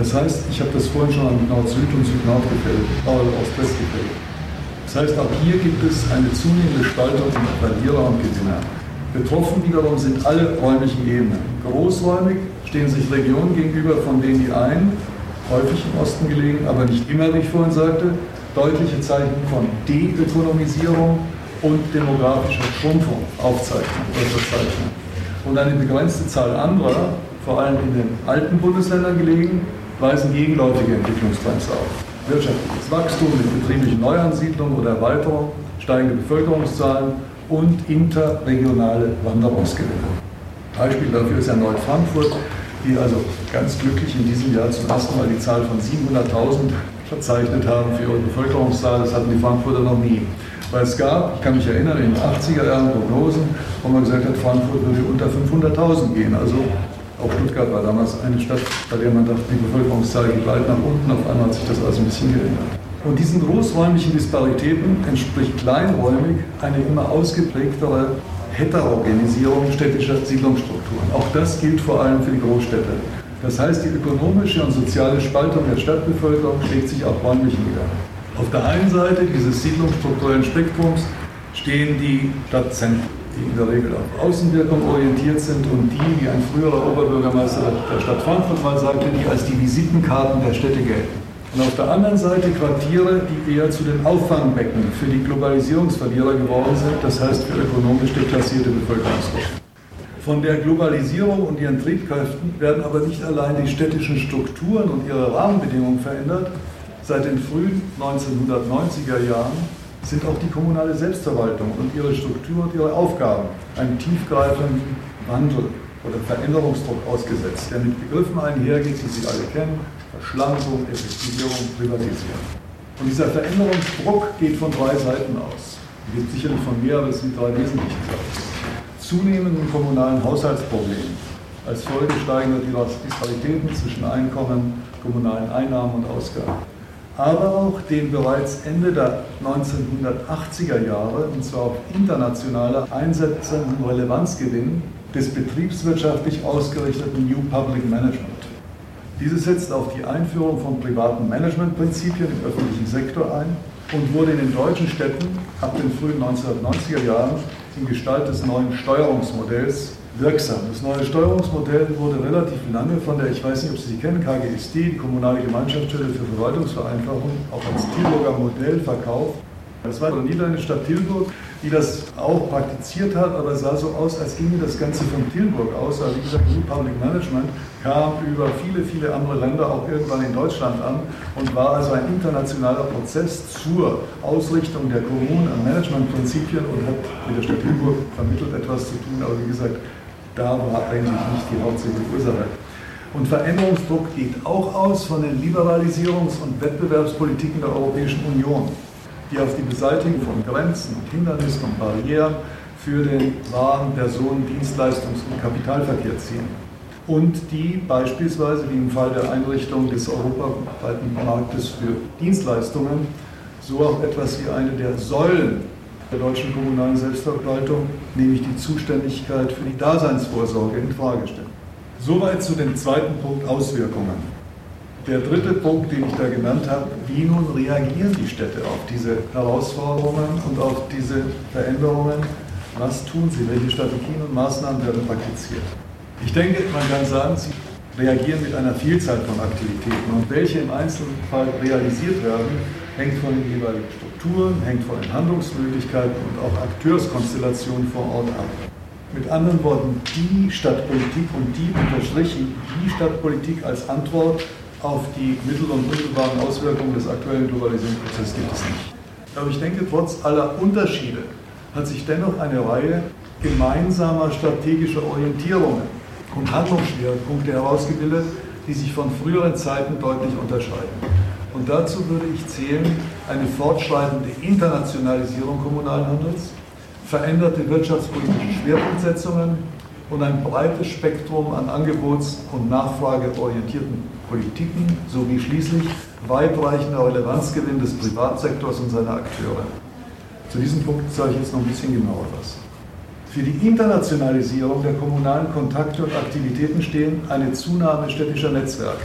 Das heißt, ich habe das vorhin schon an Nord-Süd und Süd-Nord gefällt, äh, Ost-West gefällt. Das heißt, auch hier gibt es eine zunehmende Spaltung in Verlierer und Gewinner. Betroffen wiederum sind alle räumlichen Ebenen. Großräumig stehen sich Regionen gegenüber, von denen die einen, häufig im Osten gelegen, aber nicht immer, wie ich vorhin sagte, deutliche Zeichen von Deökonomisierung und demografischer Schrumpfung aufzeichnen oder verzeichnen. Und eine begrenzte Zahl anderer, vor allem in den alten Bundesländern gelegen, weisen gegenläufige Entwicklungstrends auf. Wirtschaftliches Wachstum mit betrieblichen Neuansiedlungen oder Erweiterung, steigende Bevölkerungszahlen und interregionale Wanderungsgewinne. Beispiel dafür ist erneut Frankfurt, die also ganz glücklich in diesem Jahr zum ersten Mal die Zahl von siebenhunderttausend verzeichnet haben für ihre Bevölkerungszahl. Das hatten die Frankfurter noch nie. Weil es gab, ich kann mich erinnern, in den achtziger Jahren Prognosen, wo man gesagt hat, Frankfurt würde unter fünfhunderttausend gehen. Also auch Stuttgart war damals eine Stadt, bei der man dachte, die Bevölkerungszahl geht weit nach unten. Auf einmal hat sich das also ein bisschen geändert. Und diesen großräumlichen Disparitäten entspricht kleinräumig eine immer ausgeprägtere Heterogenisierung städtischer Siedlungsstrukturen. Auch das gilt vor allem für die Großstädte. Das heißt, die ökonomische und soziale Spaltung der Stadtbevölkerung schlägt sich auch räumlich nieder. Auf der einen Seite dieses siedlungsstrukturellen Spektrums stehen die Stadtzentren, die in der Regel auf Außenwirkung orientiert sind und die, wie ein früherer Oberbürgermeister der Stadt Frankfurt mal sagte, die als die Visitenkarten der Städte gelten. Und auf der anderen Seite Quartiere, die eher zu den Auffangbecken für die Globalisierungsverlierer geworden sind, das heißt für ökonomisch deklassierte Bevölkerungsgruppen. Von der Globalisierung und ihren Triebkräften werden aber nicht allein die städtischen Strukturen und ihre Rahmenbedingungen verändert. Seit den frühen neunzehnhundertneunziger Jahren sind auch die kommunale Selbstverwaltung und ihre Struktur und ihre Aufgaben einem tiefgreifenden Wandel oder Veränderungsdruck ausgesetzt, der mit Begriffen einhergeht, die Sie alle kennen: Verschlankung, Effektivierung, Privatisierung. Und dieser Veränderungsdruck geht von drei Seiten aus. Er geht sicherlich von mehr, aber es sind drei wesentliche Seiten. Zunehmenden kommunalen Haushaltsproblemen als Folge steigender Disparitäten zwischen Einkommen, kommunalen Einnahmen und Ausgaben. Aber auch den bereits Ende der neunzehnhundertachtziger Jahre, und zwar auf internationaler einsetzenden Relevanzgewinn des betriebswirtschaftlich ausgerichteten New Public Management. Dieses setzt auf die Einführung von privaten Managementprinzipien im öffentlichen Sektor ein und wurde in den deutschen Städten ab den frühen neunzehnhundertneunziger Jahren in Gestalt des neuen Steuerungsmodells wirksam. Das neue Steuerungsmodell wurde relativ lange von der, ich weiß nicht, ob Sie sie kennen, K G S D, die Kommunale Gemeinschaftsstelle für Verwaltungsvereinfachung, auch als Tilburger Modell verkauft. Das war eine niederländische Stadt Tilburg, die das auch praktiziert hat, aber es sah so aus, als ginge das Ganze von Tilburg aus. Also wie gesagt, New Public Management kam über viele, viele andere Länder auch irgendwann in Deutschland an und war also ein internationaler Prozess zur Ausrichtung der Kommunen an Managementprinzipien und hat mit der Stadt Tilburg vermittelt etwas zu tun, aber wie gesagt, da war eigentlich nicht die hauptsächliche Ursache. Und Veränderungsdruck geht auch aus von den Liberalisierungs- und Wettbewerbspolitiken der Europäischen Union, die auf die Beseitigung von Grenzen und Hindernissen und Barrieren für den Waren-, Personen-, Dienstleistungs- und Kapitalverkehr ziehen. Und die beispielsweise, wie im Fall der Einrichtung des europaweiten Marktes für Dienstleistungen, so auch etwas wie eine der Säulen der deutschen kommunalen Selbstverwaltung, nämlich die Zuständigkeit für die Daseinsvorsorge, in Frage stellen. Soweit zu dem zweiten Punkt Auswirkungen. Der dritte Punkt, den ich da genannt habe: Wie nun reagieren die Städte auf diese Herausforderungen und auf diese Veränderungen? Was tun sie? Welche Strategien und Maßnahmen werden praktiziert? Ich denke, man kann sagen, sie reagieren mit einer Vielzahl von Aktivitäten. Und welche im Einzelfall realisiert werden, hängt von den jeweiligen Strukturen, hängt von den Handlungsmöglichkeiten und auch Akteurskonstellationen vor Ort ab. Mit anderen Worten, die Stadtpolitik und die unterstrichen, die Stadtpolitik als Antwort auf die mittel- und unmittelbaren Auswirkungen des aktuellen Globalisierungsprozesses gibt es nicht. Aber ich denke, trotz aller Unterschiede hat sich dennoch eine Reihe gemeinsamer strategischer Orientierungen und Handlungsschwerpunkte herausgebildet, die sich von früheren Zeiten deutlich unterscheiden. Und dazu würde ich zählen eine fortschreitende Internationalisierung kommunalen Handels, veränderte wirtschaftspolitische Schwerpunktsetzungen und ein breites Spektrum an angebots- und nachfrageorientierten Politiken sowie schließlich weitreichender Relevanzgewinn des Privatsektors und seiner Akteure. Zu diesem Punkt sage ich jetzt noch ein bisschen genauer was. Für die Internationalisierung der kommunalen Kontakte und Aktivitäten stehen eine Zunahme städtischer Netzwerke,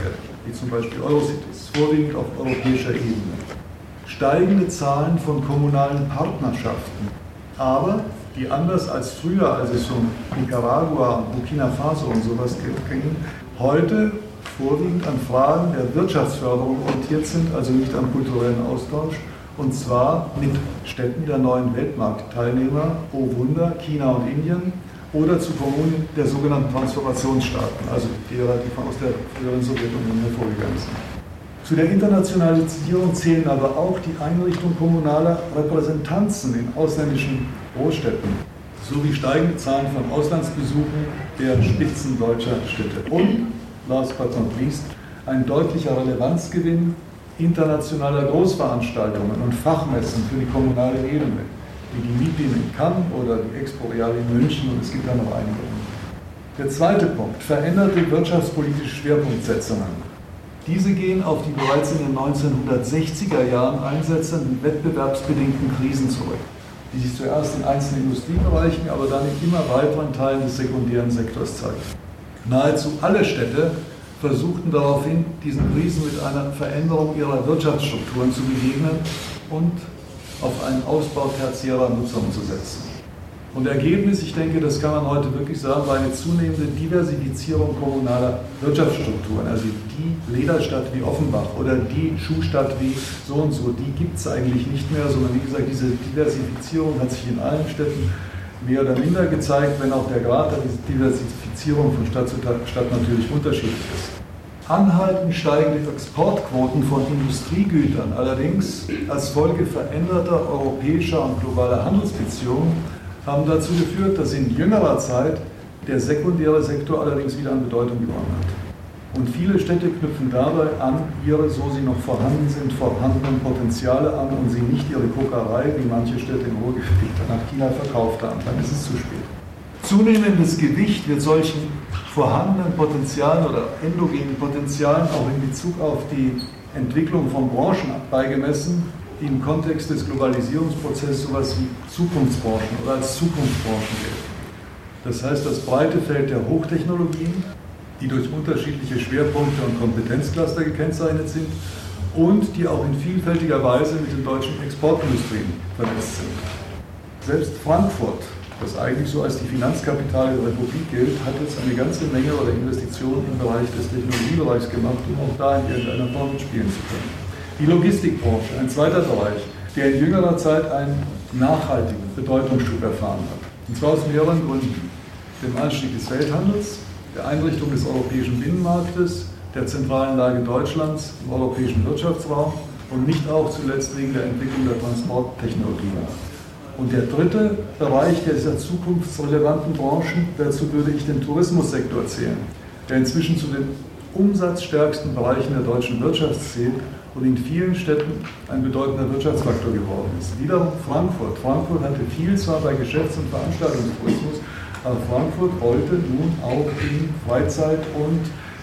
wie zum Beispiel Eurocities, vorwiegend auf europäischer Ebene. Steigende Zahlen von kommunalen Partnerschaften, aber die anders als früher, als es um Nicaragua, Burkina Faso und sowas ging, heute vorwiegend an Fragen der Wirtschaftsförderung orientiert sind, also nicht am kulturellen Austausch, und zwar mit Städten der neuen Weltmarktteilnehmer, oh Wunder, China und Indien, oder zu Kommunen der sogenannten Transformationsstaaten, also derer, die aus der früheren Sowjetunion hervorgegangen sind. Zu der Internationalisierung zählen aber auch die Einrichtung kommunaler Repräsentanzen in ausländischen Großstädten sowie steigende Zahlen von Auslandsbesuchen der Spitzen deutscher Städte. Und, last but not least, ein deutlicher Relevanzgewinn internationaler Großveranstaltungen und Fachmessen für die kommunale Ebene, wie die MIPIM in Cannes oder die Expo Real in München, und es gibt da noch einige. Der zweite Punkt, veränderte wirtschaftspolitische Schwerpunktsetzungen. Diese gehen auf die bereits in den neunzehnhundertsechziger Jahren einsetzenden wettbewerbsbedingten Krisen zurück, die sich zuerst in einzelnen Industriebereichen, aber dann in immer weiteren Teilen des sekundären Sektors zeigten. Nahezu alle Städte versuchten daraufhin, diesen Krisen mit einer Veränderung ihrer Wirtschaftsstrukturen zu begegnen und auf einen Ausbau tertiärer Nutzung zu setzen. Und Ergebnis, ich denke, das kann man heute wirklich sagen, war eine zunehmende Diversifizierung kommunaler Wirtschaftsstrukturen. Also die Lederstadt wie Offenbach oder die Schuhstadt wie so und so, die gibt es eigentlich nicht mehr, sondern wie gesagt, diese Diversifizierung hat sich in allen Städten mehr oder minder gezeigt, wenn auch der Grad der Diversifizierung von Stadt zu Stadt natürlich unterschiedlich ist. Anhaltend steigende Exportquoten von Industriegütern allerdings als Folge veränderter europäischer und globaler Handelsbeziehungen haben dazu geführt, dass in jüngerer Zeit der sekundäre Sektor allerdings wieder an Bedeutung gewonnen hat. Und viele Städte knüpfen dabei an ihre, so sie noch vorhanden sind, vorhandenen Potenziale an und sie nicht ihre Kokerei, wie manche Städte im Ruhrgebiet nach China verkauft haben. Dann ist es zu spät. Zunehmendes Gewicht wird solchen vorhandenen Potenzialen oder endogenen Potenzialen auch in Bezug auf die Entwicklung von Branchen beigemessen, die im Kontext des Globalisierungsprozesses sowas wie Zukunftsbranchen oder als Zukunftsbranchen gelten. Das heißt, das breite Feld der Hochtechnologien, die durch unterschiedliche Schwerpunkte und Kompetenzcluster gekennzeichnet sind und die auch in vielfältiger Weise mit den deutschen Exportindustrien vernetzt sind. Selbst Frankfurt, das eigentlich so als die Finanzkapitale der Republik gilt, hat jetzt eine ganze Menge oder Investitionen im Bereich des Technologiebereichs gemacht, um auch da in irgendeiner Form mitspielen zu können. Die Logistikbranche, ein zweiter Bereich, der in jüngerer Zeit einen nachhaltigen Bedeutungsschub erfahren hat. Und zwar aus mehreren Gründen. Dem Anstieg des Welthandels, der Einrichtung des europäischen Binnenmarktes, der zentralen Lage Deutschlands im europäischen Wirtschaftsraum und nicht auch zuletzt wegen der Entwicklung der Transporttechnologie. Und der dritte Bereich dieser zukunftsrelevanten Branchen, dazu würde ich den Tourismussektor zählen, der inzwischen zu den umsatzstärksten Bereichen der deutschen Wirtschaft zählt und in vielen Städten ein bedeutender Wirtschaftsfaktor geworden ist. Wiederum Frankfurt. Frankfurt hatte viel zwar bei Geschäfts- und Veranstaltungstourismus, aber Frankfurt wollte nun auch in Freizeit- und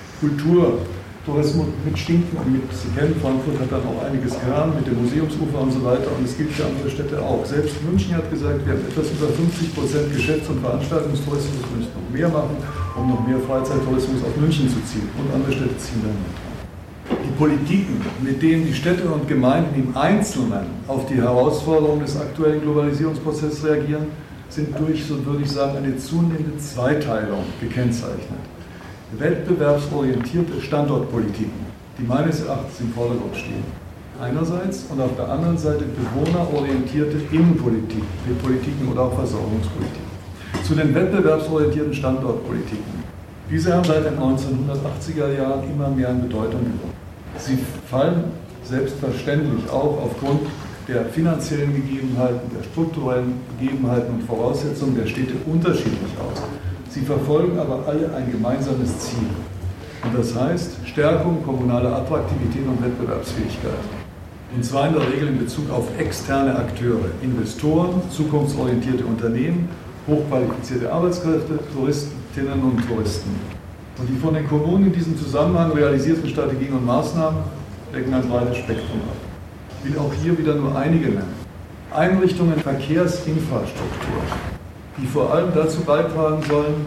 Kulturtourismus mitstinken und mit, Sie kennen, Frankfurt hat dann auch einiges getan mit dem Museumsufer und so weiter und es gilt für andere Städte auch. Selbst München hat gesagt, wir haben etwas über fünfzig Prozent Geschäfts- und Veranstaltungstourismus, wir müssen noch mehr machen, um noch mehr Freizeittourismus auf München zu ziehen und andere Städte ziehen dann mit. Die Politiken, mit denen die Städte und Gemeinden im Einzelnen auf die Herausforderungen des aktuellen Globalisierungsprozesses reagieren, sind durch, so würde ich sagen, eine zunehmende Zweiteilung gekennzeichnet. Wettbewerbsorientierte Standortpolitiken, die meines Erachtens im Vordergrund stehen. Einerseits und auf der anderen Seite bewohnerorientierte Innenpolitik, wie Politiken oder auch Versorgungspolitik. Zu den wettbewerbsorientierten Standortpolitiken. Diese haben seit den neunzehnhundertachtziger Jahren immer mehr an Bedeutung gewonnen. Sie fallen selbstverständlich auch aufgrund der finanziellen Gegebenheiten, der strukturellen Gegebenheiten und Voraussetzungen der Städte unterschiedlich aus. Sie verfolgen aber alle ein gemeinsames Ziel. Und das heißt Stärkung kommunaler Attraktivität und Wettbewerbsfähigkeit. Und zwar in der Regel in Bezug auf externe Akteure, Investoren, zukunftsorientierte Unternehmen, hochqualifizierte Arbeitskräfte, Touristinnen und Touristen. Und die von den Kommunen in diesem Zusammenhang realisierten Strategien und Maßnahmen decken ein breites Spektrum ab. Ich will auch hier wieder nur einige nennen. Einrichtungen Verkehrsinfrastruktur, die vor allem dazu beitragen sollen,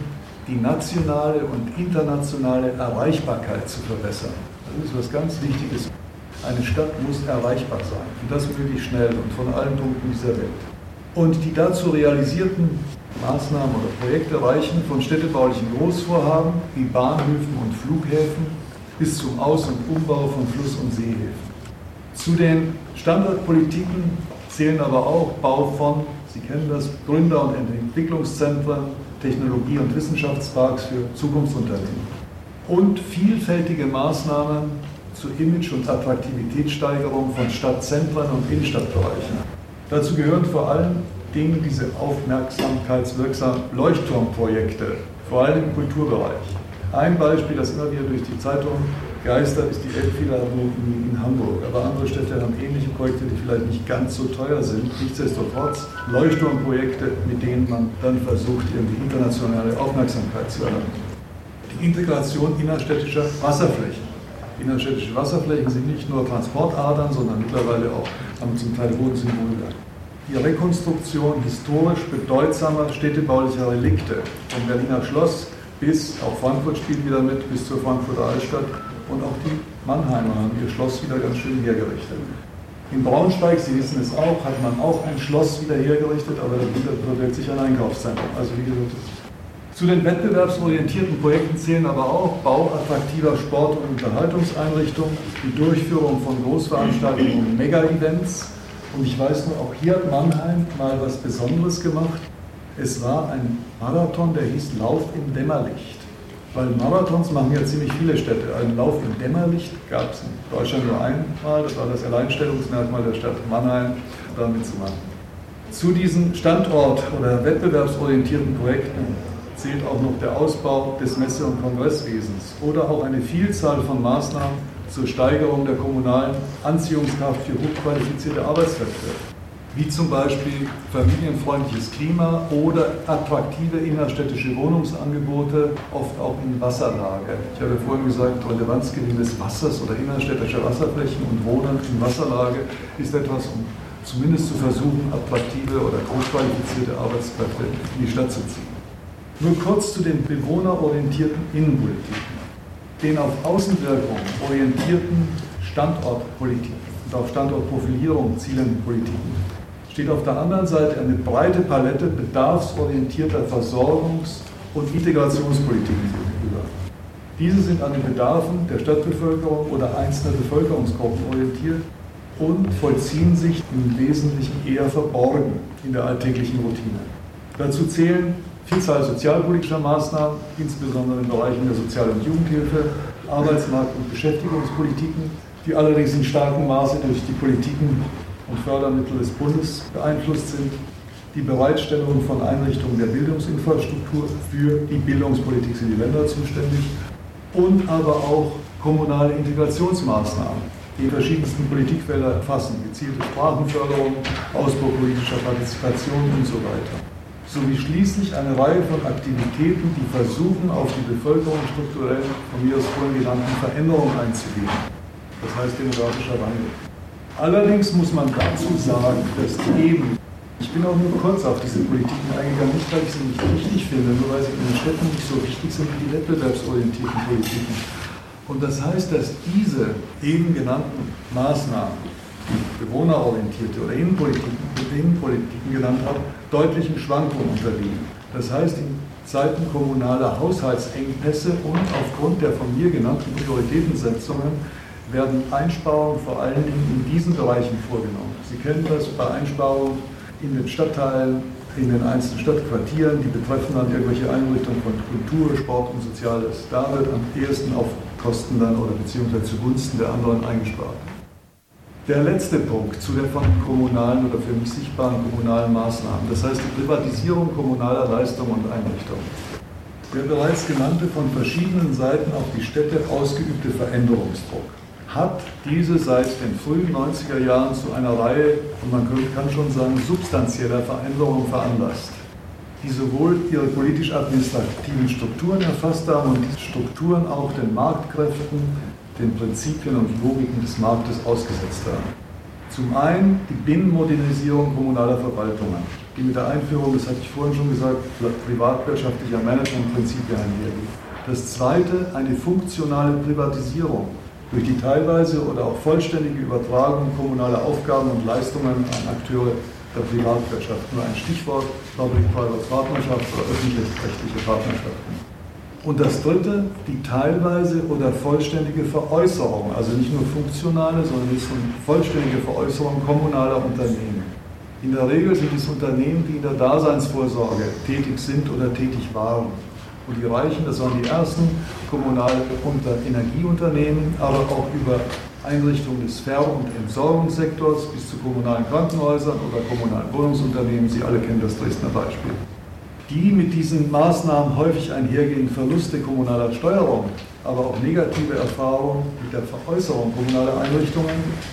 die nationale und internationale Erreichbarkeit zu verbessern. Das ist was ganz Wichtiges. Eine Stadt muss erreichbar sein und das möglichst schnell und von allen Punkten dieser Welt. Und die dazu realisierten Maßnahmen oder Projekte reichen von städtebaulichen Großvorhaben wie Bahnhöfen und Flughäfen bis zum Aus- und Umbau von Fluss- und Seehäfen. Zu den Standortpolitiken zählen aber auch Bau von, Sie kennen das, Gründer- und Entwicklungszentren, Technologie- und Wissenschaftsparks für Zukunftsunternehmen und vielfältige Maßnahmen zur Image- und Attraktivitätssteigerung von Stadtzentren und Innenstadtbereichen. Dazu gehören vor allen Dingen diese aufmerksamkeitswirksamen Leuchtturmprojekte, vor allem im Kulturbereich. Ein Beispiel, das immer wieder durch die Zeitung geistert, ist die Elbphilharmonie in Hamburg. Aber andere Städte haben ähnliche Projekte, die vielleicht nicht ganz so teuer sind. Nichtsdestotrotz Leuchtturmprojekte, mit denen man dann versucht, irgendwie internationale Aufmerksamkeit zu erlangen. Die Integration innerstädtischer Wasserflächen. Innerstädtische Wasserflächen sind nicht nur Transportadern, sondern mittlerweile auch haben zum Teil hohen Symbolwert. Die Rekonstruktion historisch bedeutsamer städtebaulicher Relikte vom Berliner Schloss bis, auch Frankfurt spielt wieder mit, bis zur Frankfurter Altstadt und auch die Mannheimer haben ihr Schloss wieder ganz schön hergerichtet. In Braunschweig, Sie wissen es auch, hat man auch ein Schloss wieder hergerichtet, aber dahinter verbirgt sich ein Einkaufszentrum. Also wie gesagt, zu den wettbewerbsorientierten Projekten zählen aber auch Bau attraktiver Sport- und Unterhaltungseinrichtungen, die Durchführung von Großveranstaltungen und Mega-Events. Und ich weiß nur, auch hier hat Mannheim mal was Besonderes gemacht. Es war ein Marathon, der hieß Lauf im Dämmerlicht. Weil Marathons machen ja ziemlich viele Städte. Einen Lauf im Dämmerlicht gab es in Deutschland nur einmal. Das war das Alleinstellungsmerkmal der Stadt Mannheim, damit zu machen. Zu diesen Standort- oder wettbewerbsorientierten Projekten zählt auch noch der Ausbau des Messe- und Kongresswesens oder auch eine Vielzahl von Maßnahmen zur Steigerung der kommunalen Anziehungskraft für hochqualifizierte Arbeitskräfte, wie zum Beispiel familienfreundliches Klima oder attraktive innerstädtische Wohnungsangebote, oft auch in Wasserlage. Ich habe vorhin gesagt, Relevanzgewinn des Wassers oder innerstädtischer Wasserflächen und Wohnen in Wasserlage ist etwas, um zumindest zu versuchen, attraktive oder hochqualifizierte Arbeitskräfte in die Stadt zu ziehen. Nur kurz zu den bewohnerorientierten Innenpolitiken. Den auf Außenwirkung orientierten Standortpolitiken und auf Standortprofilierung zielenden Politiken steht auf der anderen Seite eine breite Palette bedarfsorientierter Versorgungs- und Integrationspolitiken gegenüber. Diese sind an den Bedarfen der Stadtbevölkerung oder einzelner Bevölkerungsgruppen orientiert und vollziehen sich im Wesentlichen eher verborgen in der alltäglichen Routine. Dazu zählen Vielzahl sozialpolitischer Maßnahmen, insbesondere in Bereichen der Sozial- und Jugendhilfe, Arbeitsmarkt- und Beschäftigungspolitiken, die allerdings in starkem Maße durch die Politiken und Fördermittel des Bundes beeinflusst sind, die Bereitstellung von Einrichtungen der Bildungsinfrastruktur, für die Bildungspolitik sind die Länder zuständig, und aber auch kommunale Integrationsmaßnahmen, die verschiedensten Politikfelder erfassen, gezielte Sprachenförderung, Ausbau politischer Partizipation und so weiter. Sowie schließlich eine Reihe von Aktivitäten, die versuchen, auf die Bevölkerung strukturell von mir aus vorhin genannten Veränderungen einzugehen. Das heißt demografischer Wandel. Allerdings muss man dazu sagen, dass eben, ich bin auch nur kurz auf diese Politiken eingegangen, nicht weil ich sie nicht wichtig finde, nur weil sie in den Städten nicht so wichtig sind wie die wettbewerbsorientierten Politiken. Und das heißt, dass diese eben genannten Maßnahmen, die bewohnerorientierte oder Innenpolitiken, Innenpolitiken genannt habe, deutlichen Schwankungen unterliegen. Das heißt, in Zeiten kommunaler Haushaltsengpässe und aufgrund der von mir genannten Prioritätensetzungen werden Einsparungen vor allen Dingen in diesen Bereichen vorgenommen. Sie kennen das bei Einsparungen in den Stadtteilen, in den einzelnen Stadtquartieren, die betreffen dann irgendwelche Einrichtungen von Kultur, Sport und Soziales. Da wird am ehesten auf Kosten dann oder beziehungsweise zugunsten der anderen eingespart. Der letzte Punkt zu den von kommunalen oder für mich sichtbaren kommunalen Maßnahmen, das heißt die Privatisierung kommunaler Leistungen und Einrichtungen. Der bereits genannte von verschiedenen Seiten auf die Städte ausgeübte Veränderungsdruck hat diese seit den frühen neunziger Jahren zu einer Reihe, und man kann schon sagen, substanzieller Veränderungen veranlasst, die sowohl ihre politisch-administrativen Strukturen erfasst haben und diese Strukturen auch den Marktkräften, den Prinzipien und Logiken des Marktes ausgesetzt haben. Zum einen die Binnenmodernisierung kommunaler Verwaltungen, die mit der Einführung, das hatte ich vorhin schon gesagt, privatwirtschaftlicher Managementprinzipien einhergeht. Das zweite, eine funktionale Privatisierung durch die teilweise oder auch vollständige Übertragung kommunaler Aufgaben und Leistungen an Akteure der Privatwirtschaft. Nur ein Stichwort, Public-Private Partnerschaft oder öffentlich-rechtliche Partnerschaften. Und das dritte, die teilweise oder vollständige Veräußerung, also nicht nur funktionale, sondern jetzt eine vollständige Veräußerung kommunaler Unternehmen. In der Regel sind es Unternehmen, die in der Daseinsvorsorge tätig sind oder tätig waren. Und die Reichen, das waren die ersten kommunalen Energieunternehmen, aber auch über Einrichtungen des Ver- und Entsorgungssektors bis zu kommunalen Krankenhäusern oder kommunalen Wohnungsunternehmen. Sie alle kennen das Dresdner Beispiel. Die mit diesen Maßnahmen häufig einhergehenden Verluste kommunaler Steuerung, aber auch negative Erfahrungen mit der Veräußerung kommunaler Einrichtungen,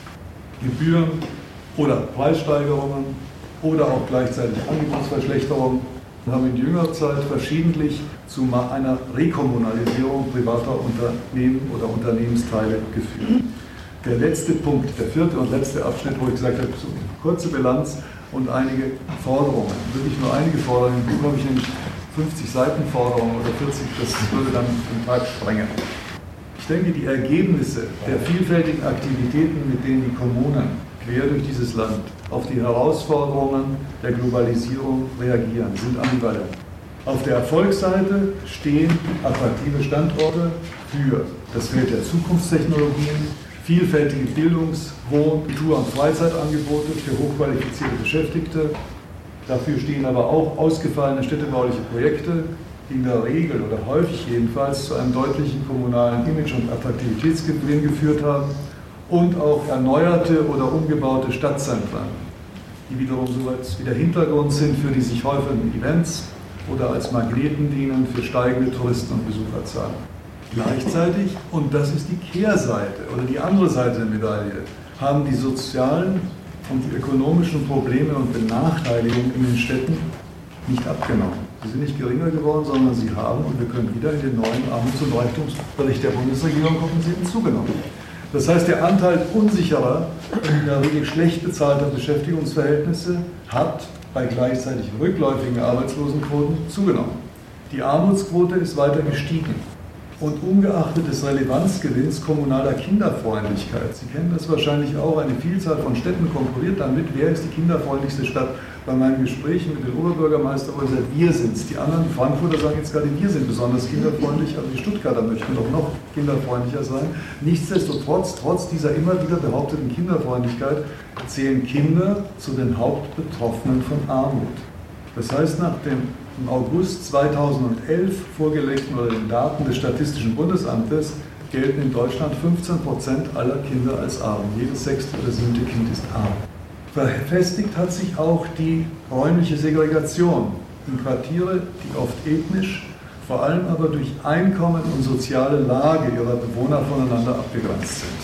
Gebühren oder Preissteigerungen oder auch gleichzeitig Angebotsverschlechterungen haben in jüngerer Zeit verschiedentlich zu einer Rekommunalisierung privater Unternehmen oder Unternehmensteile geführt. Der letzte Punkt, der vierte und letzte Abschnitt, wo ich gesagt habe, so eine kurze Bilanz und einige Forderungen. Wirklich nur einige Forderungen. Im Buch habe ich nämlich fünfzig Seiten Forderungen oder vierzig, das würde dann den Tag sprengen. Ich denke, die Ergebnisse der vielfältigen Aktivitäten, mit denen die Kommunen quer durch dieses Land auf die Herausforderungen der Globalisierung reagieren, sind ambivalent. Auf der Erfolgsseite stehen attraktive Standorte für das Feld der Zukunftstechnologien, vielfältige Bildungs-, Wohn-, Kultur- und Freizeitangebote für hochqualifizierte Beschäftigte. Dafür stehen aber auch ausgefallene städtebauliche Projekte, die in der Regel oder häufig jedenfalls zu einem deutlichen kommunalen Image- und Attraktivitätsgewinn geführt haben und auch erneuerte oder umgebaute Stadtzentren, die wiederum so als wie der Hintergrund sind für die sich häufenden Events oder als Magneten dienen für steigende Touristen- und Besucherzahlen. Gleichzeitig, und das ist die Kehrseite oder die andere Seite der Medaille, haben die sozialen und die ökonomischen Probleme und Benachteiligungen in den Städten nicht abgenommen. Sie sind nicht geringer geworden, sondern sie haben, und wir können wieder in den neuen Armuts- und Reichtumsbericht der Bundesregierung gucken, sie haben zugenommen. Das heißt, der Anteil unsicherer und in der Regel schlecht bezahlter Beschäftigungsverhältnisse hat bei gleichzeitig rückläufigen Arbeitslosenquoten zugenommen. Die Armutsquote ist weiter gestiegen. Und ungeachtet des Relevanzgewinns kommunaler Kinderfreundlichkeit, Sie kennen das wahrscheinlich auch, eine Vielzahl von Städten konkurriert damit, wer ist die kinderfreundlichste Stadt. Bei meinen Gesprächen mit den Oberbürgermeistern haben gesagt, wir sind es. Die anderen Frankfurter sagen jetzt gerade, wir sind besonders kinderfreundlich, aber die Stuttgarter möchten doch noch kinderfreundlicher sein. Nichtsdestotrotz, trotz dieser immer wieder behaupteten Kinderfreundlichkeit, zählen Kinder zu den Hauptbetroffenen von Armut. Das heißt, nach dem im August zweitausendelf vorgelegten oder den Daten des Statistischen Bundesamtes gelten in Deutschland fünfzehn Prozent aller Kinder als arm. Jedes sechste oder siebte Kind ist arm. Verfestigt hat sich auch die räumliche Segregation in Quartiere, die oft ethnisch, vor allem aber durch Einkommen und soziale Lage ihrer Bewohner voneinander abgegrenzt sind.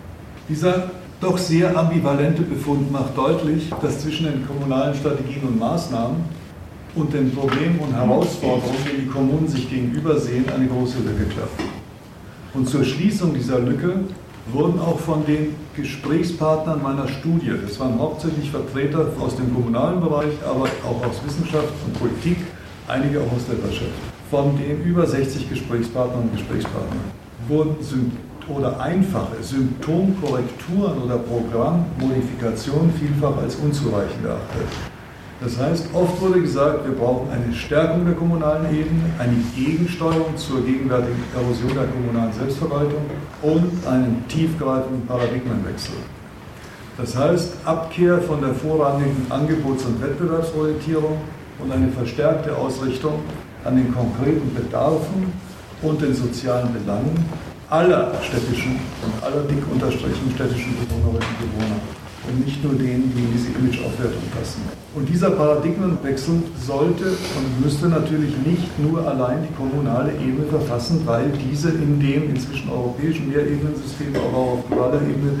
Dieser doch sehr ambivalente Befund macht deutlich, dass zwischen den kommunalen Strategien und Maßnahmen und den Problemen und Herausforderungen, die die Kommunen sich gegenübersehen, eine große Lücke klafft. Und zur Schließung dieser Lücke wurden auch von den Gesprächspartnern meiner Studie, das waren hauptsächlich Vertreter aus dem kommunalen Bereich, aber auch aus Wissenschaft und Politik, einige auch aus der Wirtschaft, von den über sechzig Gesprächspartnern und Gesprächspartnern wurden oder einfache Symptomkorrekturen oder Programmmodifikationen vielfach als unzureichend erachtet. Das heißt, oft wurde gesagt, wir brauchen eine Stärkung der kommunalen Ebene, eine Gegensteuerung zur gegenwärtigen Erosion der kommunalen Selbstverwaltung und einen tiefgreifenden Paradigmenwechsel. Das heißt, Abkehr von der vorrangigen Angebots- und Wettbewerbsorientierung und eine verstärkte Ausrichtung an den konkreten Bedarfen und den sozialen Belangen aller städtischen und aller dick unterstrichen städtischen Bewohnerinnen und Bewohner. Und nicht nur denen, die in diese Imageaufwertung passen. Und dieser Paradigmenwechsel sollte und müsste natürlich nicht nur allein die kommunale Ebene verfassen, weil diese in dem inzwischen europäischen Mehrebenensystem, aber auch auf globaler Ebene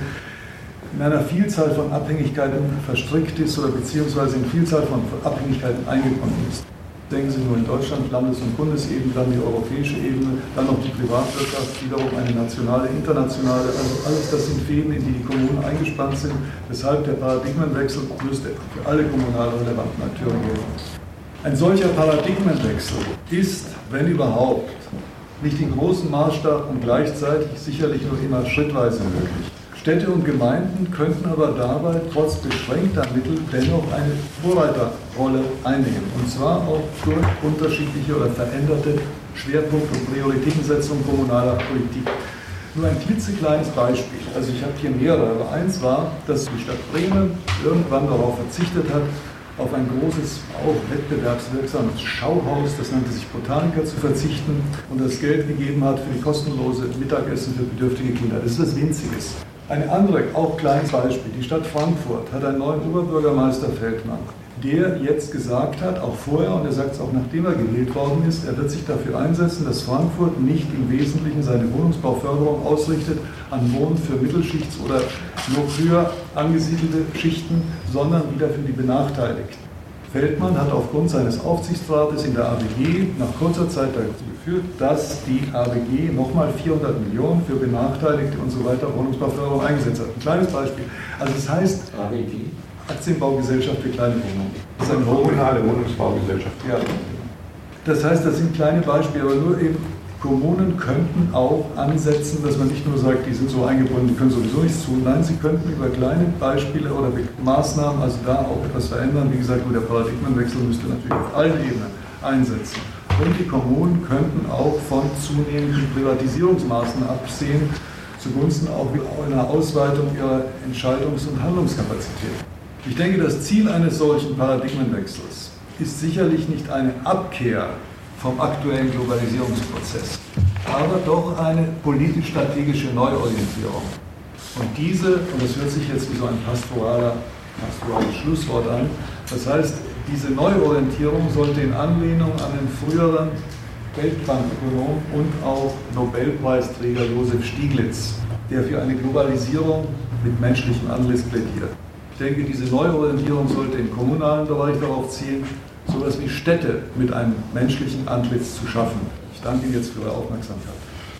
in einer Vielzahl von Abhängigkeiten verstrickt ist oder beziehungsweise in Vielzahl von Abhängigkeiten eingebunden ist. Denken Sie nur in Deutschland, Landes- und Bundesebene, dann die europäische Ebene, dann noch die Privatwirtschaft, wiederum eine nationale, internationale, also alles das sind Fäden, in die die Kommunen eingespannt sind, weshalb der Paradigmenwechsel müsste für alle kommunal relevanten Akteure gelten. Ein solcher Paradigmenwechsel ist, wenn überhaupt, nicht in großem Maßstab und gleichzeitig sicherlich nur immer schrittweise möglich. Städte und Gemeinden könnten aber dabei trotz beschränkter Mittel dennoch eine Vorreiterrolle einnehmen. Und zwar auch durch unterschiedliche oder veränderte Schwerpunkt- und Prioritätensetzung kommunaler Politik. Nur ein klitzekleines Beispiel. Also ich habe hier mehrere. Aber eins war, dass die Stadt Bremen irgendwann darauf verzichtet hat, auf ein großes, auch wettbewerbswirksames Schauhaus, das nannte sich Botanica, zu verzichten und das Geld gegeben hat für die kostenlose Mittagessen für bedürftige Kinder. Das ist was Winziges. Ein anderes, auch kleines Beispiel. Die Stadt Frankfurt hat einen neuen Oberbürgermeister Feldmann, der jetzt gesagt hat, auch vorher, und er sagt es auch nachdem er gewählt worden ist, er wird sich dafür einsetzen, dass Frankfurt nicht im Wesentlichen seine Wohnungsbauförderung ausrichtet an Wohnen für Mittelschichts- oder noch höher angesiedelte Schichten, sondern wieder für die Benachteiligten. Feldmann hat aufgrund seines Aufsichtsrates in der A W G nach kurzer Zeit dazu geführt, dass die A W G nochmal vierhundert Millionen für Benachteiligte und so weiter Wohnungsbauförderung eingesetzt hat. Ein kleines Beispiel. Also es heißt A W G, Aktienbaugesellschaft für kleine Wohnungen. Das ist eine kommunale Wohnungsbaugesellschaft. Ja. Das heißt, das sind kleine Beispiele, aber nur eben Kommunen könnten auch ansetzen, dass man nicht nur sagt, die sind so eingebunden, die können sowieso nichts tun. Nein, sie könnten über kleine Beispiele oder Maßnahmen, also da auch etwas verändern. Wie gesagt, nur der Paradigmenwechsel müsste natürlich auf allen Ebenen einsetzen. Und die Kommunen könnten auch von zunehmenden Privatisierungsmaßnahmen absehen, zugunsten auch einer Ausweitung ihrer Entscheidungs- und Handlungskapazität. Ich denke, das Ziel eines solchen Paradigmenwechsels ist sicherlich nicht eine Abkehr vom aktuellen Globalisierungsprozess, aber doch eine politisch-strategische Neuorientierung. Und diese, und das hört sich jetzt wie so ein pastoraler, pastorales Schlusswort an, das heißt, diese Neuorientierung sollte in Anlehnung an den früheren Weltbankökonom und auch Nobelpreisträger Josef Stiglitz, der für eine Globalisierung mit menschlichem Antlitz plädiert. Ich denke, diese Neuorientierung sollte im kommunalen Bereich darauf zielen, so etwas wie Städte mit einem menschlichen Antlitz zu schaffen. Ich danke Ihnen jetzt für Ihre Aufmerksamkeit.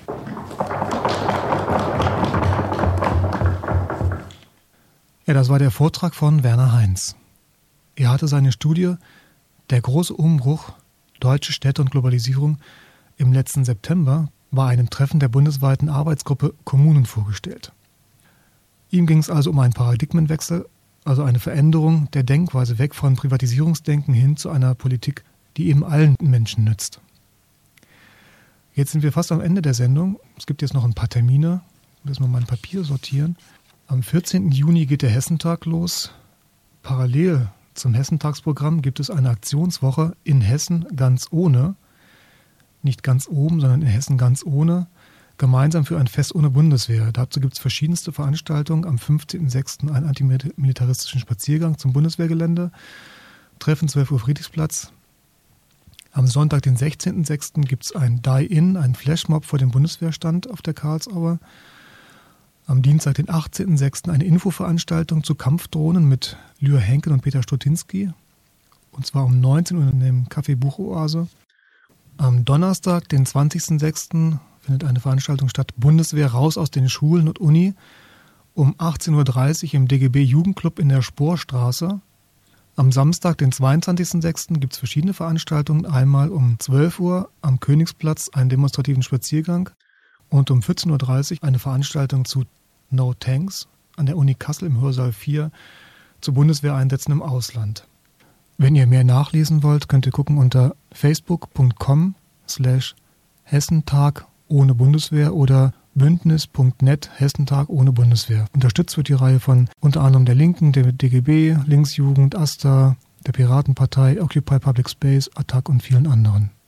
Ja, das war der Vortrag von Werner Heinz. Er hatte seine Studie Der große Umbruch, deutsche Städte und Globalisierung im letzten September bei einem Treffen der bundesweiten Arbeitsgruppe Kommunen vorgestellt. Ihm ging es also um einen Paradigmenwechsel, also eine Veränderung der Denkweise weg von Privatisierungsdenken hin zu einer Politik, die eben allen Menschen nützt. Jetzt sind wir fast am Ende der Sendung. Es gibt jetzt noch ein paar Termine. Ich muss mal mein Papier sortieren. Am vierzehnten Juni geht der Hessentag los. Parallel zum Hessentagsprogramm gibt es eine Aktionswoche in Hessen ganz ohne. Nicht ganz oben, sondern in Hessen ganz ohne. Gemeinsam für ein Fest ohne Bundeswehr. Dazu gibt es verschiedenste Veranstaltungen. Am fünfzehnten sechsten einen antimilitaristischen Spaziergang zum Bundeswehrgelände. Treffen zwölf Uhr Friedrichsplatz. Am Sonntag, den sechzehnten sechsten gibt es ein Die-In, ein Flashmob vor dem Bundeswehrstand auf der Karlsauer. Am Dienstag, den achtzehnten sechsten eine Infoveranstaltung zu Kampfdrohnen mit Lür Henkel und Peter Stotinski. Und zwar um neunzehn Uhr in dem Café Buchoase. Am Donnerstag, den zwanzigsten sechsten findet eine Veranstaltung statt, Bundeswehr raus aus den Schulen und Uni, um achtzehn Uhr dreißig im D G B Jugendclub in der Sporstraße. Am Samstag, den zweiundzwanzigsten sechsten gibt es verschiedene Veranstaltungen. Einmal um zwölf Uhr am Königsplatz einen demonstrativen Spaziergang und um vierzehn Uhr dreißig eine Veranstaltung zu No Tanks an der Uni Kassel im Hörsaal vier zu Bundeswehreinsätzen im Ausland. Wenn ihr mehr nachlesen wollt, könnt ihr gucken unter facebook punkt com slash Hessentag ohne Bundeswehr oder bündnis punkt net Hessentag ohne Bundeswehr. Unterstützt wird die Reihe von unter anderem der Linken, der D G B, Linksjugend, AStA, der Piratenpartei, Occupy Public Space, Attac und vielen anderen.